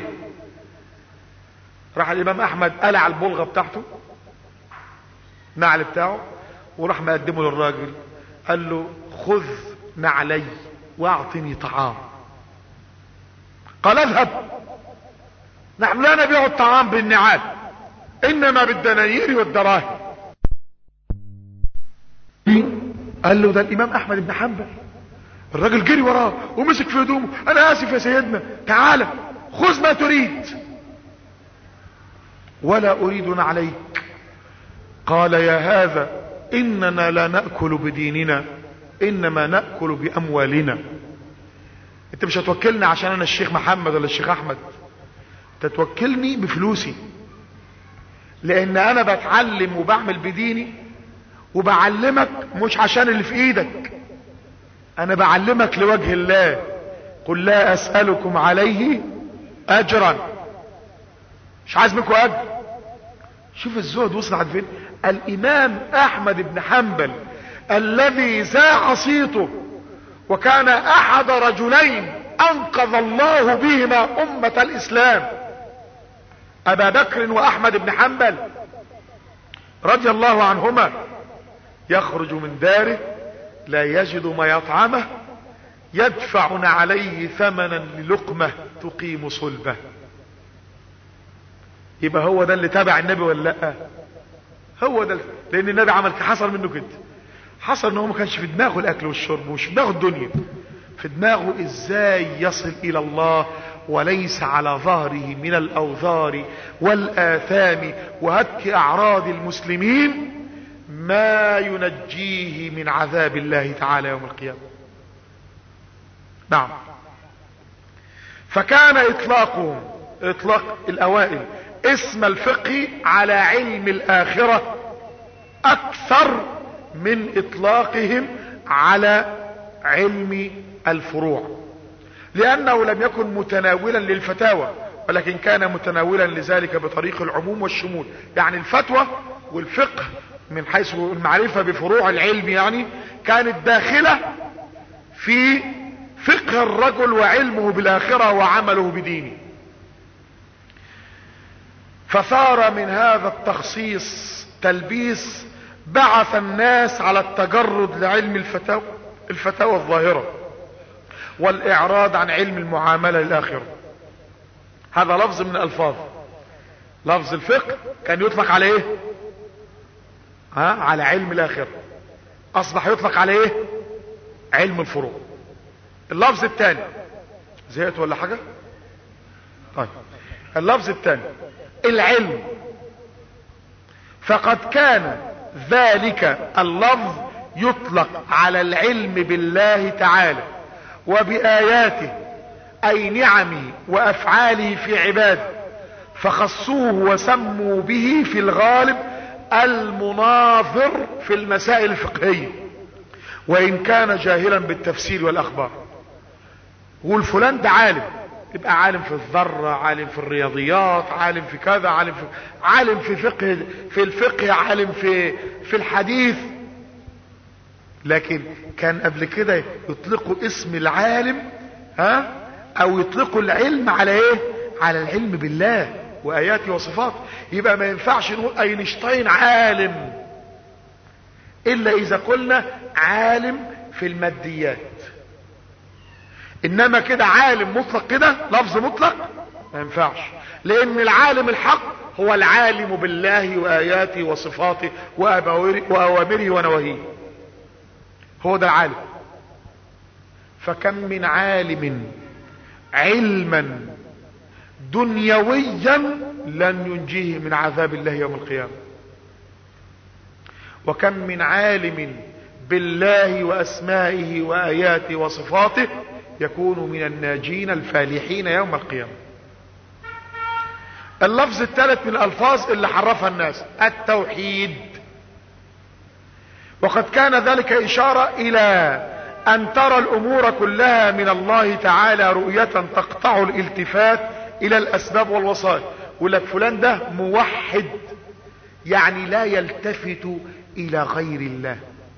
راح الامام احمد قلع البلغة بتاعته، نعل بتاعه، وراح مقدمه للراجل. قال له خذ نعلي واعطني طعام. قال اذهب، نحن لا نبيع الطعام بالنعال انما بالدنانير والدراهم. قال له ده الامام احمد بن حنبل. الراجل جري وراه ومسك في هدومه، انا اسف يا سيدنا، تعالى خذ ما تريد. ولا اريد نعليك. قال يا هذا اننا لا نأكل بديننا انما نأكل باموالنا. انت مش هتوكلني عشان انا الشيخ محمد ولا الشيخ احمد، تتوكلني بفلوسي، لان انا بتعلم وبعمل بديني وبعلمك مش عشان اللي في ايدك، انا بعلمك لوجه الله. قل لا اسألكم عليه اجرا، مش عايز منكم اجر. شوف الزهد وصل عند فين. الامام احمد بن حنبل الذي ذاع صيته وكان احد رجلين انقذ الله بهما امة الاسلام، ابا بكر واحمد بن حنبل رضي الله عنهما، يخرج من داره لا يجد ما يطعمه، يدفع عليه ثمنا للقمة تقيم صلبه. يبقى هو ده اللي تابع النبي ولا لا؟ هو ده، لان النبي عمل حصل منه كده. حصل ان هو ما كانش في دماغه الاكل والشرب ومش في دماغه الدنيا، في دماغه ازاي يصل الى الله وليس على ظهره من الاوذار والاثام وهتك اعراض المسلمين ما ينجيه من عذاب الله تعالى يوم القيامة. نعم. فكان اطلاقهم، اطلاق الاوائل اسم الفقه على علم الاخرة اكثر من اطلاقهم على علم الفروع، لانه لم يكن متناولا للفتاوى ولكن كان متناولا لذلك بطريق العموم والشمول. يعني الفتوى والفقه من حيث المعرفة بفروع العلم يعني كانت داخلة في فقه الرجل وعلمه بالاخرة وعمله بدينه. فثار من هذا التخصيص تلبيس بعث الناس على التجرد لعلم الفتاوى الفتاوى الظاهرة والاعراض عن علم المعاملة للآخرة. هذا لفظ من الالفاظ. لفظ الفقه كان يطلق على ايه؟ ها؟ على علم الآخرة. اصبح يطلق على ايه؟ علم الفروع. اللفظ الثاني، زهقت ولا حاجة؟ طيب اللفظ الثاني العلم، فقد كان ذلك اللفظ يطلق على العلم بالله تعالى وبآياته اي نعمه وافعاله في عباده، فخصوه وسموا به في الغالب المناظر في المسائل الفقهية وان كان جاهلا بالتفسير والاخبار. والفلان ده عالم، يبقى عالم في الذرة، عالم في الرياضيات، عالم في كذا، عالم في عالم في فقه في الفقه، عالم في في الحديث. لكن كان قبل كده يطلقوا اسم العالم ها او يطلقوا العلم على ايه؟ على العلم بالله واياته وصفاته. يبقى ما ينفعش نقول اينشتاين عالم الا اذا قلنا عالم في الماديات، انما كده عالم مطلق كده لفظ مطلق ما ينفعش، لان العالم الحق هو العالم بالله واياته وصفاته واوامره ونواهيه، هو ده العالم. فكم من عالم علما دنيويا لن ينجيه من عذاب الله يوم القيامة، وكم من عالم بالله واسمائه واياته وصفاته يكون من الناجين الفالحين يوم القيامة. اللفظ الثالث من الالفاظ اللي حرفها الناس التوحيد، وقد كان ذلك اشارة الى ان ترى الامور كلها من الله تعالى رؤية تقطع الالتفات الى الاسباب والوسائط. يقول لك فلان ده موحد، يعني لا يلتفت الى غير الله،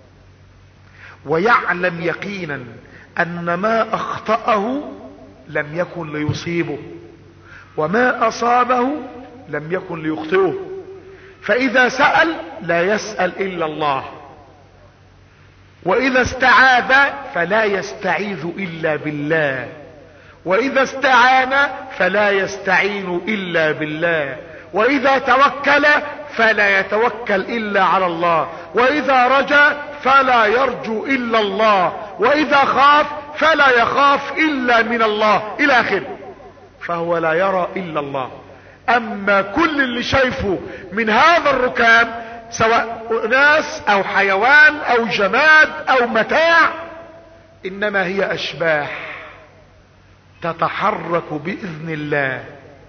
ويعلم يقينا ان ما اخطأه لم يكن ليصيبه وما اصابه لم يكن ليخطئه، فاذا سأل لا يسأل الا الله، واذا استعاذ فلا يستعيذ الا بالله، واذا استعان فلا يستعين الا بالله، واذا توكل فلا يتوكل الا على الله، واذا رجا فلا يرجو الا الله، واذا خاف فلا يخاف الا من الله الى اخره. فهو لا يرى الا الله. اما كل اللي شايفه من هذا الركام سواء ناس او حيوان او جماد او متاع انما هي اشباح تتحرك باذن الله،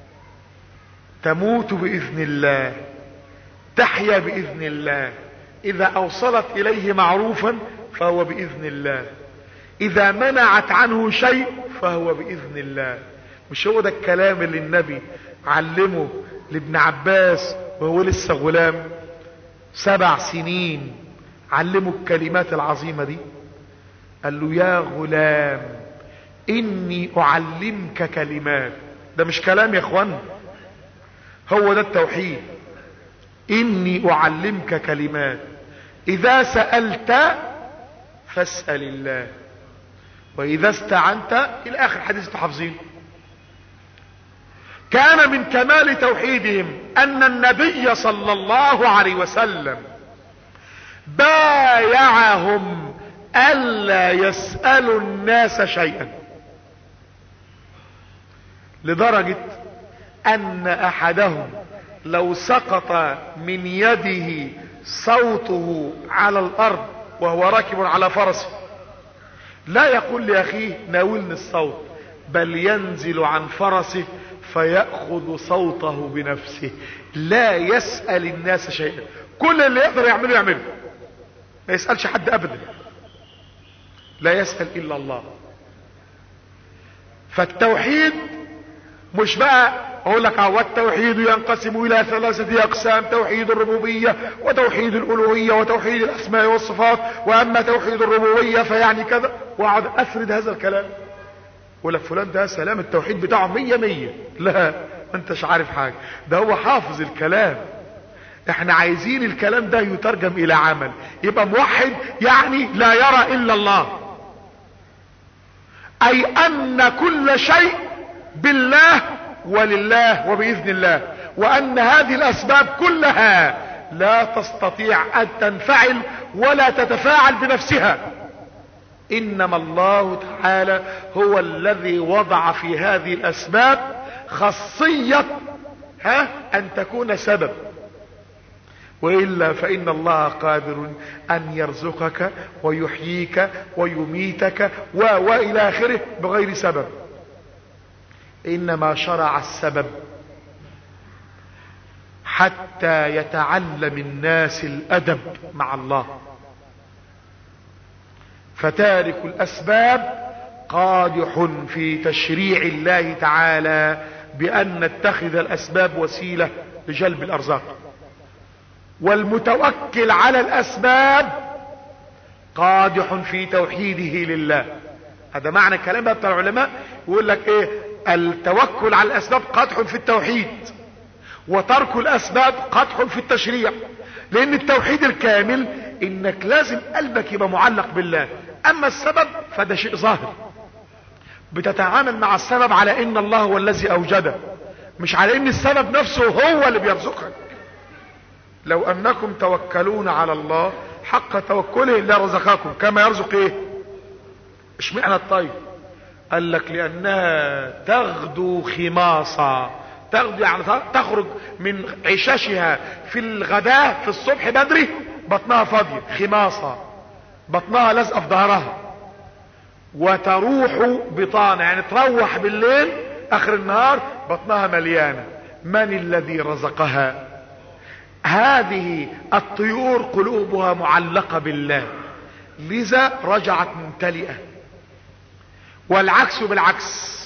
تموت باذن الله، تحيا باذن الله. اذا اوصلت اليه معروفا فهو باذن الله، اذا منعت عنه شيء فهو باذن الله. مش هو ده الكلام اللي النبي علمه لابن عباس وهو لسه غلام سبع سنين؟ علمه الكلمات العظيمة دي، قال له يا غلام اني اعلمك كلمات. ده مش كلام يا اخوان، هو ده التوحيد. اني اعلمك كلمات اذا سألت فاسأل الله، واذا استعنت الى اخر حديث تحفظين. كان من كمال توحيدهم ان النبي صلى الله عليه وسلم بايعهم الا يسألوا الناس شيئا، لدرجة ان احدهم لو سقط من يده صوته على الارض وهو راكب على فرسه لا يقول لاخيه ناولني الصوت، بل ينزل عن فرسه فيأخذ صوته بنفسه، لا يسأل الناس شيئا. كل اللي يقدر يعمله يعمله، ما يسألش حد ابدا، لا يسأل الا الله. فالتوحيد مش بقى اقول لك هو التوحيد ينقسم الى ثلاثة اقسام: توحيد الربوبية وتوحيد الالوهية وتوحيد الاسماء والصفات، واما توحيد الربوبية فيعني كذا، واقعد اسرد هذا الكلام. يقول لك فلان ده سلام التوحيد بتاعه مية مية. لا، ما انتش عارف حاجة، ده هو حافظ الكلام. احنا عايزين الكلام ده يترجم الى عمل، يبقى موحد يعني لا يرى الا الله، اي ان كل شيء بالله ولله وباذن الله، وان هذه الاسباب كلها لا تستطيع ان تنفعل ولا تتفاعل بنفسها، انما الله تعالى هو الذي وضع في هذه الاسباب خاصية ها ان تكون سبب، وإلا فإن الله قادر أن يرزقك ويحييك ويميتك و وإلى آخره بغير سبب. إنما شرع السبب حتى يتعلم الناس الأدب مع الله. فتارك الأسباب قادح في تشريع الله تعالى بأن نتخذ الأسباب وسيلة لجلب الأرزاق، والمتوكل على الاسباب قادح في توحيده لله. هذا معنى الكلام بقى بتاع العلماء، يقول لك ايه؟ التوكل على الاسباب قادح في التوحيد، وترك الاسباب قادح في التشريع. لان التوحيد الكامل انك لازم قلبك يبقى معلق بالله، اما السبب فده شيء ظاهر، بتتعامل مع السبب على ان الله هو الذي اوجده، مش على ان السبب نفسه هو اللي بيرزقك. لو انكم توكلون على الله حق توكله لرزقكم كما يرزق ايه؟ اشمعنى الطير؟ قال لك لانها تغدو خماصا. تغدو يعني تخرج من عشاشها في الغداء في الصبح بدري بطنها فاضية خماصا، بطنها لازقه في ظهرها، وتروح بطانة يعني تروح بالليل اخر النهار بطنها مليانة. من الذي رزقها؟ هذه الطيور قلوبها معلقة بالله، لذا رجعت ممتلئة. والعكس بالعكس،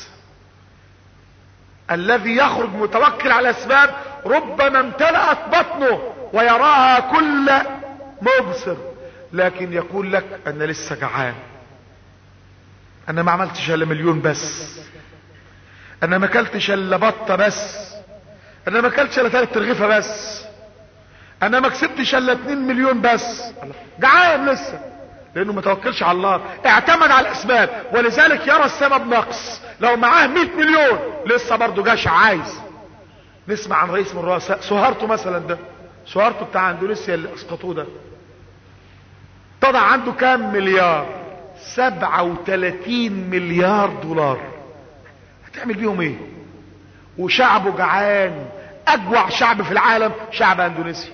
الذي يخرج متوكل على الاسباب ربما امتلأت بطنه ويراها كل مبصر، لكن يقول لك انا لسه جعان، انا ما عملتش الا مليون بس، انا ما اكلتش الا بطه بس، انا ما اكلتش الا ثلاث ترغيفه بس، انا ما كسبتش الا اتنين مليون بس، جعان لسه. لانه ما توكلش على الله، اعتمد على الاسباب، ولذلك يرى السبب نقص. لو معاه مئة مليون لسه برضه جشع عايز. نسمع عن رئيس من الرؤساء سهارتو مثلا، ده سهارتو بتاع اندونيسيا اللي اسقطوه ده، طلع عنده كام مليار؟ سبعة وثلاثين مليار دولار. هتعمل بيهم ايه؟ وشعبه جعان، اجوع شعب في العالم شعب اندونيسيا،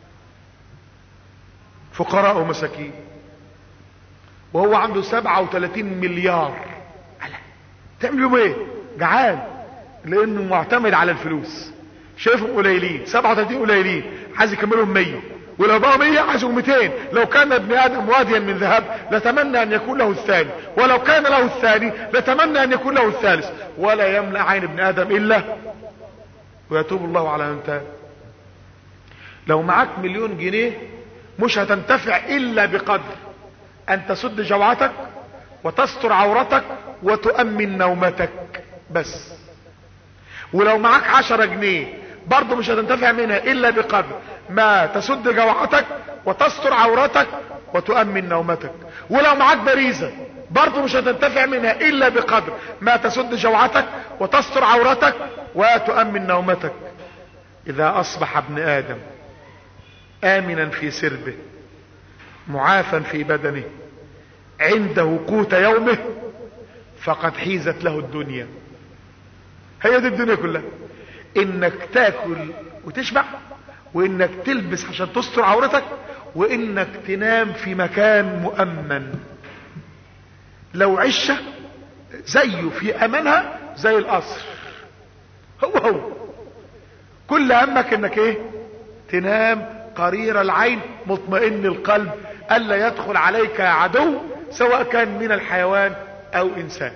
فقراء ومساكين، وهو عنده سبعة وثلاثين مليار. تعمل بيهم ايه؟ جعان، لانه معتمد على الفلوس، شايفهم قليلين، سبعة وثلاثين قليلين، عايز يكملهم مية، ولو بقوا مية عايزهم مئتين. لو كان ابن ادم واديا من ذهب لتمنى ان يكون له الثاني، ولو كان له الثاني لتمنى ان يكون له الثالث، ولا يملأ عين ابن ادم الا ويتوب الله على من تاب. لو معاك مليون جنيه مش هتنتفع الا بقدر ان تسد جوعتك وتستر عورتك وتؤمن نومتك بس. ولو معاك عشرة جنيه برضه مش هتنتفع منها الا بقدر ما تسد جوعتك وتستر عورتك وتؤمن نومتك. ولو معاك باريزة برضه مش هتنتفع منها الا بقدر ما تسد جوعتك وتستر عورتك وتؤمن نومتك. اذا اصبح ابن ادم امنا في سربه معافا في بدنه عنده قوت يومه فقد حيزت له الدنيا. هي دي الدنيا كلها، انك تاكل وتشبع، وانك تلبس عشان تستر عورتك، وانك تنام في مكان مؤمن. لو عشة زيه في امانها زي القصر، هو هو كل همك انك ايه؟ تنام قرير العين مطمئن القلب الا يدخل عليك عدو سواء كان من الحيوان او انسان.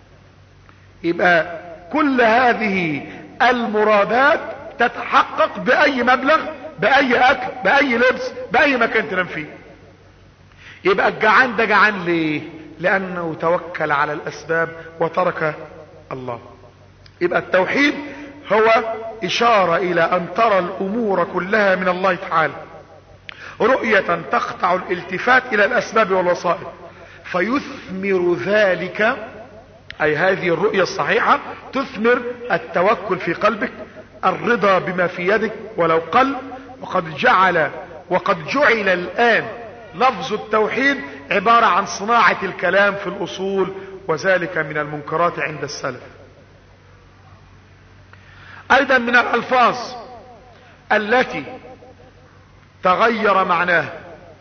يبقى كل هذه المرادات تتحقق باي مبلغ، باي اكل، باي لبس، باي مكان تنام فيه. يبقى الجعان ده جعان ليه؟ لانه توكل على الاسباب وترك الله. يبقى التوحيد هو اشارة الى ان ترى الامور كلها من الله تعالى رؤية تقطع الالتفات الى الاسباب والوسائط، فيثمر ذلك، اي هذه الرؤية الصحيحة تثمر التوكل في قلبك، الرضا بما في يدك ولو قل. وقد جعل وقد جعل الان لفظ التوحيد عبارة عن صناعة الكلام في الاصول، وذلك من المنكرات عند السلف. ايضا من الالفاظ التي تغير معناها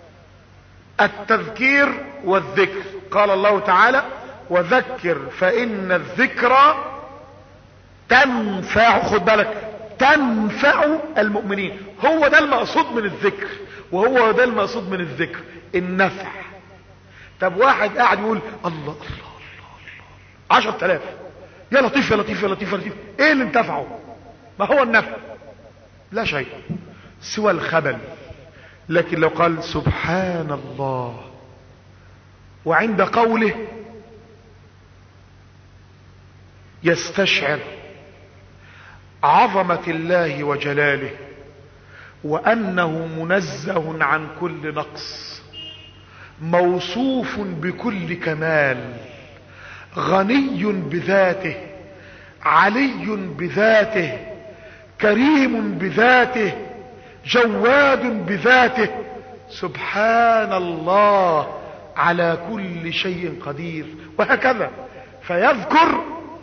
التذكير والذكر. قال الله تعالى: وذكر فان الذكرى تنفع، خد بالك، تنفع المؤمنين. هو ده المقصود من الذكر، وهو ده المقصود من الذكر، النفع. طب واحد قاعد يقول الله الله الله الله عشر تلاف، يا لطيف يا لطيف يا لطيف يا لطيف، ايه اللي انتفعه؟ ما هو النفع لا شيء سوى الخبل. لكن لو قال سبحان الله وعند قوله يستشعر عظمة الله وجلاله وانه منزه عن كل نقص، موصوف بكل كمال، غني بذاته، علي بذاته، كريم بذاته، جواد بذاته، سبحان الله على كل شيء قدير، وهكذا. فيذكر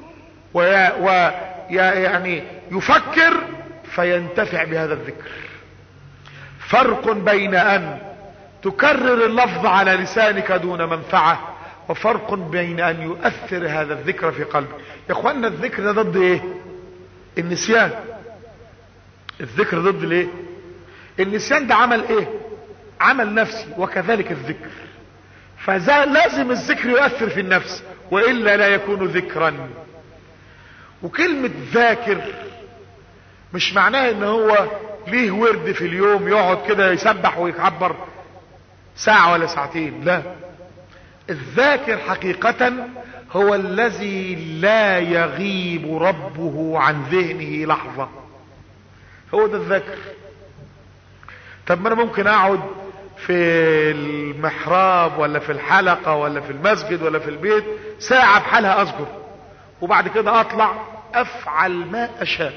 ويعني يفكر فينتفع بهذا الذكر. فرق بين ان تكرر اللفظ على لسانك دون منفعة، وفرق بين ان يؤثر هذا الذكر في قلبك. يا اخوانا الذكر ده ضد ايه؟ النسيان. الذكر ضد الايه؟ النسيان. ده عمل ايه؟ عمل نفسي، وكذلك الذكر. فلازم الذكر يؤثر في النفس، وإلا لا يكون ذكرا. وكلمة ذاكر مش معناه ان هو ليه ورد في اليوم يقعد كده يسبح ويعبر ساعة ولا ساعتين، لا. الذاكر حقيقة هو الذي لا يغيب ربه عن ذهنه لحظة، هو ده الذاكر. طب ما انا ممكن اقعد في المحراب ولا في الحلقة ولا في المسجد ولا في البيت ساعة بحالها اذكر، وبعد كده اطلع افعل ما اشاء.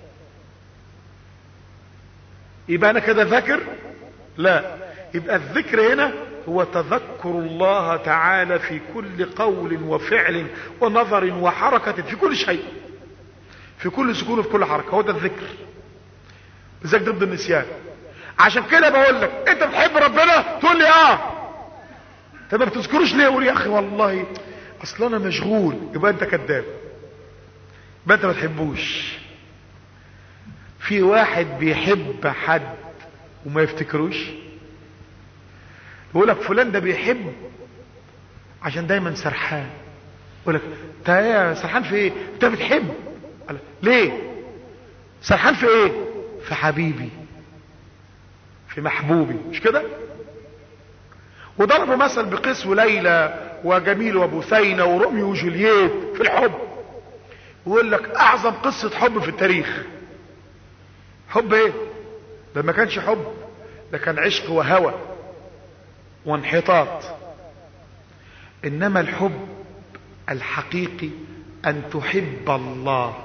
يبقى انا كده ذاكر؟ لا، يبقى الذكر هنا هو تذكر الله تعالى في كل قول وفعل ونظر وحركة، في كل شيء، في كل سكون وفي كل حركة. هو ده الذكر، ذاك ضد النسيان. عشان كده بقول لك انت بتحب ربنا تقول لي اه، انت ما بتذكروش ليه؟ قول يا اخي والله اصلا انا مشغول. يبقى انت كذاب، يبقى انت ما تحبوش. في واحد بيحب حد وما يفتكروش، يقول لك فلان ده بيحب عشان دايما سرحان. يقول لك انت ايه سرحان في ايه؟ انت بتحب. ليه سرحان في ايه؟ في حبيبي، في محبوبي، مش كده؟ وضربوا مثل بقيس وليلى وجميل وبثينة وروميو وجولييت في الحب، ويقول لك اعظم قصة حب في التاريخ. حب ايه؟ ده ما كانش حب، ده كان عشق وهوى وانحطاط. انما الحب الحقيقي ان تحب الله،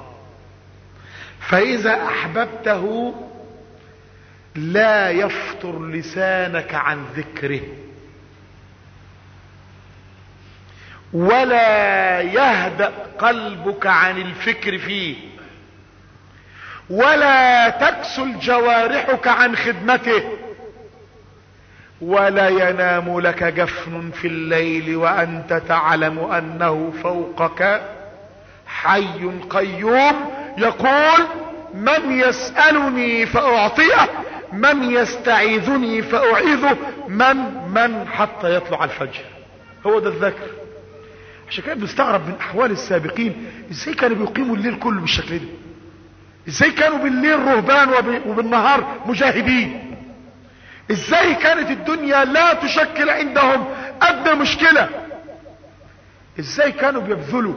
فاذا احببته لا يفتر لسانك عن ذكره، ولا يهدأ قلبك عن الفكر فيه، ولا تكسل جوارحك عن خدمته، ولا ينام لك جفن في الليل وأنت تعلم أنه فوقك حي قيوم يقول من يسألني فأعطيه، من يستعيذني فأعيذه، من من حتى يطلع الفجر. هو ده الذكر. عشان كده بنستغرب من أحوال السابقين، ازاي كانوا بيقيموا الليل كله بالشكل ده، ازاي كانوا بالليل رهبان وبالنهار مجاهدين، ازاي كانت الدنيا لا تشكل عندهم ادنى مشكلة، ازاي كانوا بيبذلوا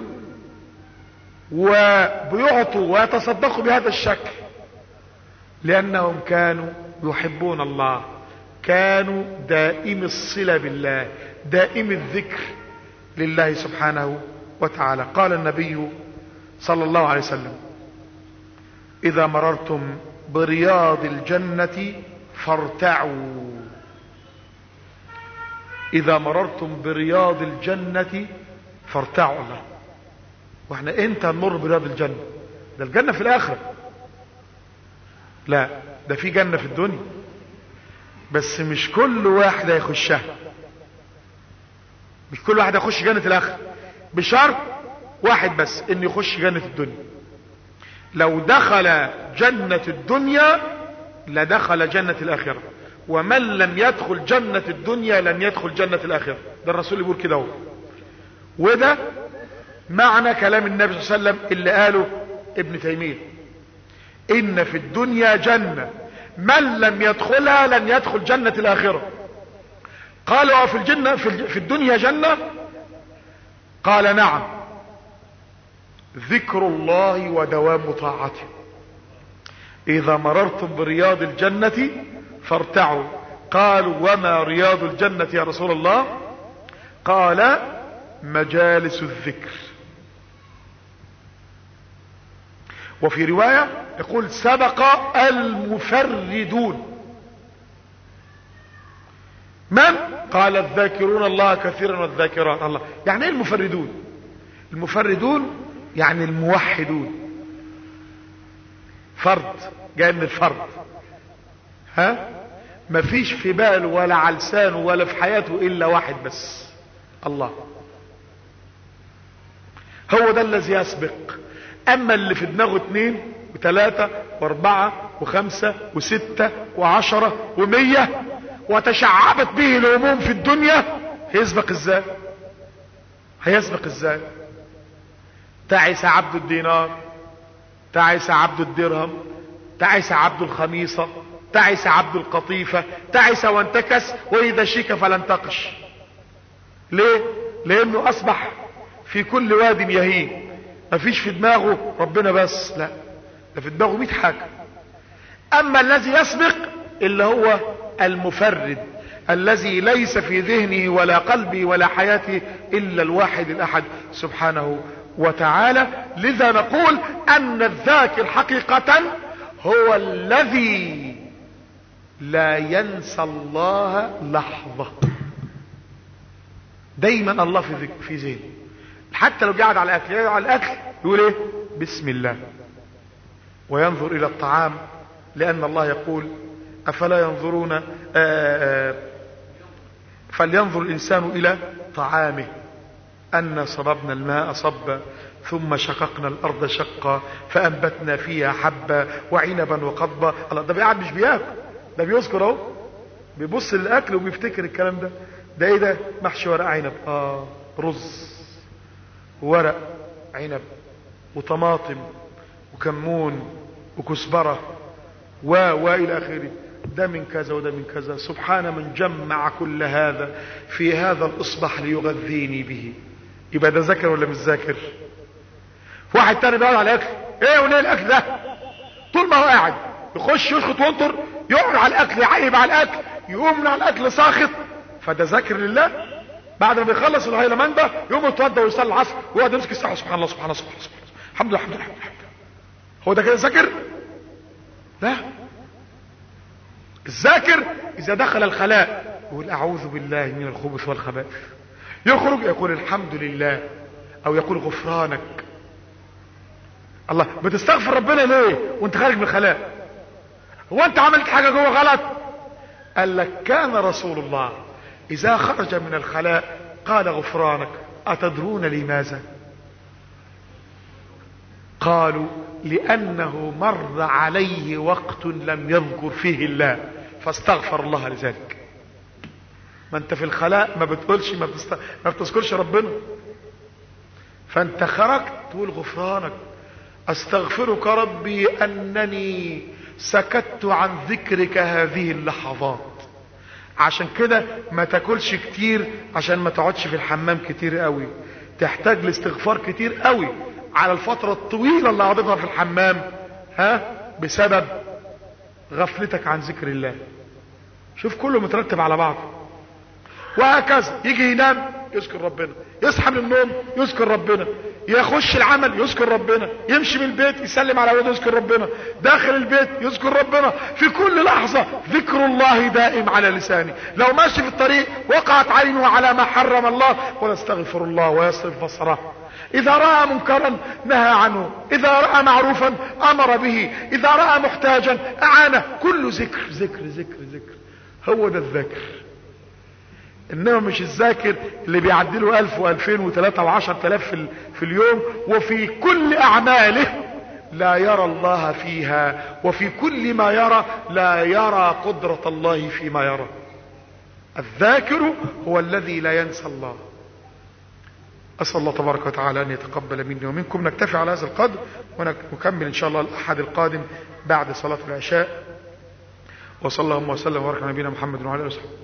وبيعطوا ويتصدقوا بهذا الشكل، لانهم كانوا يحبون الله، كانوا دائم الصلة بالله، دائم الذكر لله سبحانه وتعالى. قال النبي صلى الله عليه وسلم اذا مررتم برياض الجنة فارتعوا. اذا مررتم برياض الجنة فارتعوا. الله، واحنا امتى نمر برياض الجنة؟ ده الجنة في الاخرة. لا، ده في جنة في الدنيا، بس مش كل واحد هيخشها، مش كل واحد هيخش جنة الاخرة، بشرط واحد بس، ان يخش جنة الدنيا. لو دخل جنة الدنيا لدخل جنة الاخرة، ومن لم يدخل جنة الدنيا لن يدخل جنة الاخرة. ده الرسول يقول كده هو، وده معنى كلام النبي صلى الله عليه وسلم اللي قاله ابن تيمية، ان في الدنيا جنة من لم يدخلها لن يدخل جنة الاخرة. قالوا في الجنة في الدنيا جنة؟ قال نعم، ذكر الله ودوام طاعته. اذا مررتم برياض الجنة فارتعوا. قالوا وما رياض الجنة يا رسول الله؟ قال مجالس الذكر. وفي رواية يقول سبق المفردون. من؟ قال الذاكرون الله كثيرا والذاكرات. الله، يعني ايه المفردون؟ المفردون يعني الموحدون، فرد، جاي من الفرد. ها، مفيش في باله ولا على لسانه ولا في حياته الا واحد بس، الله. هو ده الذي يسبق. اما اللي في دماغه اتنين وثلاثة واربعة وخمسة وستة وعشرة ومية وتشعبت به الهموم في الدنيا، هيسبق ازاي؟ هيسبق ازاي؟ تعس عبد الدينار، تعس عبد الدرهم، تعس عبد الخميصة، تعس عبد القطيفة، تعس وانتكس واذا شيك فلن تقش. ليه؟ لانه اصبح في كل واد يهيم، مفيش في دماغه ربنا بس، لا، ده في دماغه مئة حاجة. اما الذي يسبق اللي هو المفرد، الذي ليس في ذهنه ولا قلبه ولا حياته إلا الواحد الأحد سبحانه وتعالى. لذا نقول أن الذاكر حقيقة هو الذي لا ينسى الله لحظة، دايما الله في ذك في ذهنه. حتى لو قاعد على الأكل على الأكل يقول إيه؟ بسم الله. وينظر إلى الطعام لأن الله يقول أفلا ينظرون آآ آآ فلينظر الإنسان إلى طعامه أن صببنا الماء صبا ثم شققنا الأرض شقا فأنبتنا فيها حبا وعنبا وقضبا. الله ده بيقعد مش بياكل، ده بيذكر اهو، بيبص للأكل وبيفتكر الكلام ده. ده ايه ده؟ محشي ورق عنب، اه رز ورق عنب وطماطم وكمون وكزبرة و والى اخره. ده من كذا وده من كذا. سبحان من جمع كل هذا في هذا الإصبح ليغذيني به. يبقى ده ذاكر ولا مش ذاكر؟ واحد تاني بيقعد على الاكل، ايه وليه الاكل ده؟ طول ما هو قاعد يخش يشخط وينطر، يقعد على الاكل يعيب على الاكل، يقوم من على الاكل ساخط. فده ذاكر لله. بعد ما بيخلص الهيلمان ده يقوم يتوضى ويصلي العصر ويقعد يمسك الساعه سبحان الله سبحان الله سبحان الله سبحان الله الحمد لله الحمد لله الحمد لله. هو ده كده ذاكر؟ لا. الذاكر اذا دخل الخلاء يقول اعوذ بالله من الخبث والخبائث، يخرج يقول الحمد لله او يقول غفرانك. الله، بتستغفر ربنا ليه وانت خارج من الخلاء؟ هو انت عملت حاجه جوه غلط؟ قال لك كان رسول الله اذا خرج من الخلاء قال غفرانك. اتدرون لماذا؟ قالوا لانه مر عليه وقت لم يذكر فيه الله فاستغفر الله لذلك. ما انت في الخلاء ما بتقولش ما, بتست... ما بتذكرش ربنا، فانت خرجت تقول غفرانك استغفرك ربي انني سكت عن ذكرك هذه اللحظات. عشان كده ما تاكلش كتير عشان ما تقعدش في الحمام كتير قوي، تحتاج لاستغفار كتير قوي على الفترة الطويلة اللي قضيتها في الحمام، ها، بسبب غفلتك عن ذكر الله. شوف كله مترتب على بعض. وهكذا يجي ينام يذكر ربنا، يصحى من النوم يذكر ربنا، يخش العمل يذكر ربنا، يمشي من البيت يسلم على اولاده يذكر ربنا، داخل البيت يذكر ربنا، في كل لحظة ذكر الله دائم على لسانه. لو ماشي في الطريق وقعت عينه على ما حرم الله ويستغفر الله ويصرف بصره. اذا رأى منكرا نهى عنه، اذا رأى معروفا امر به، اذا رأى محتاجا اعانه. كله ذكر ذكر ذكر ذكر. هو ده الذاكر. انما مش الذاكر اللي بيعدله الف والفين وثلاثة وعشر تلاف في, في اليوم وفي كل اعماله لا يرى الله فيها، وفي كل ما يرى لا يرى قدرة الله فيما يرى. الذاكر هو الذي لا ينسى الله. أسأل الله تبارك وتعالى أن يتقبل مني ومنكم. نكتفي على هذا القدر ونكمل إن شاء الله الأحد القادم بعد صلاة العشاء. وصلى الله وسلم وبارك على نبينا محمد وعلى آله وصحبه.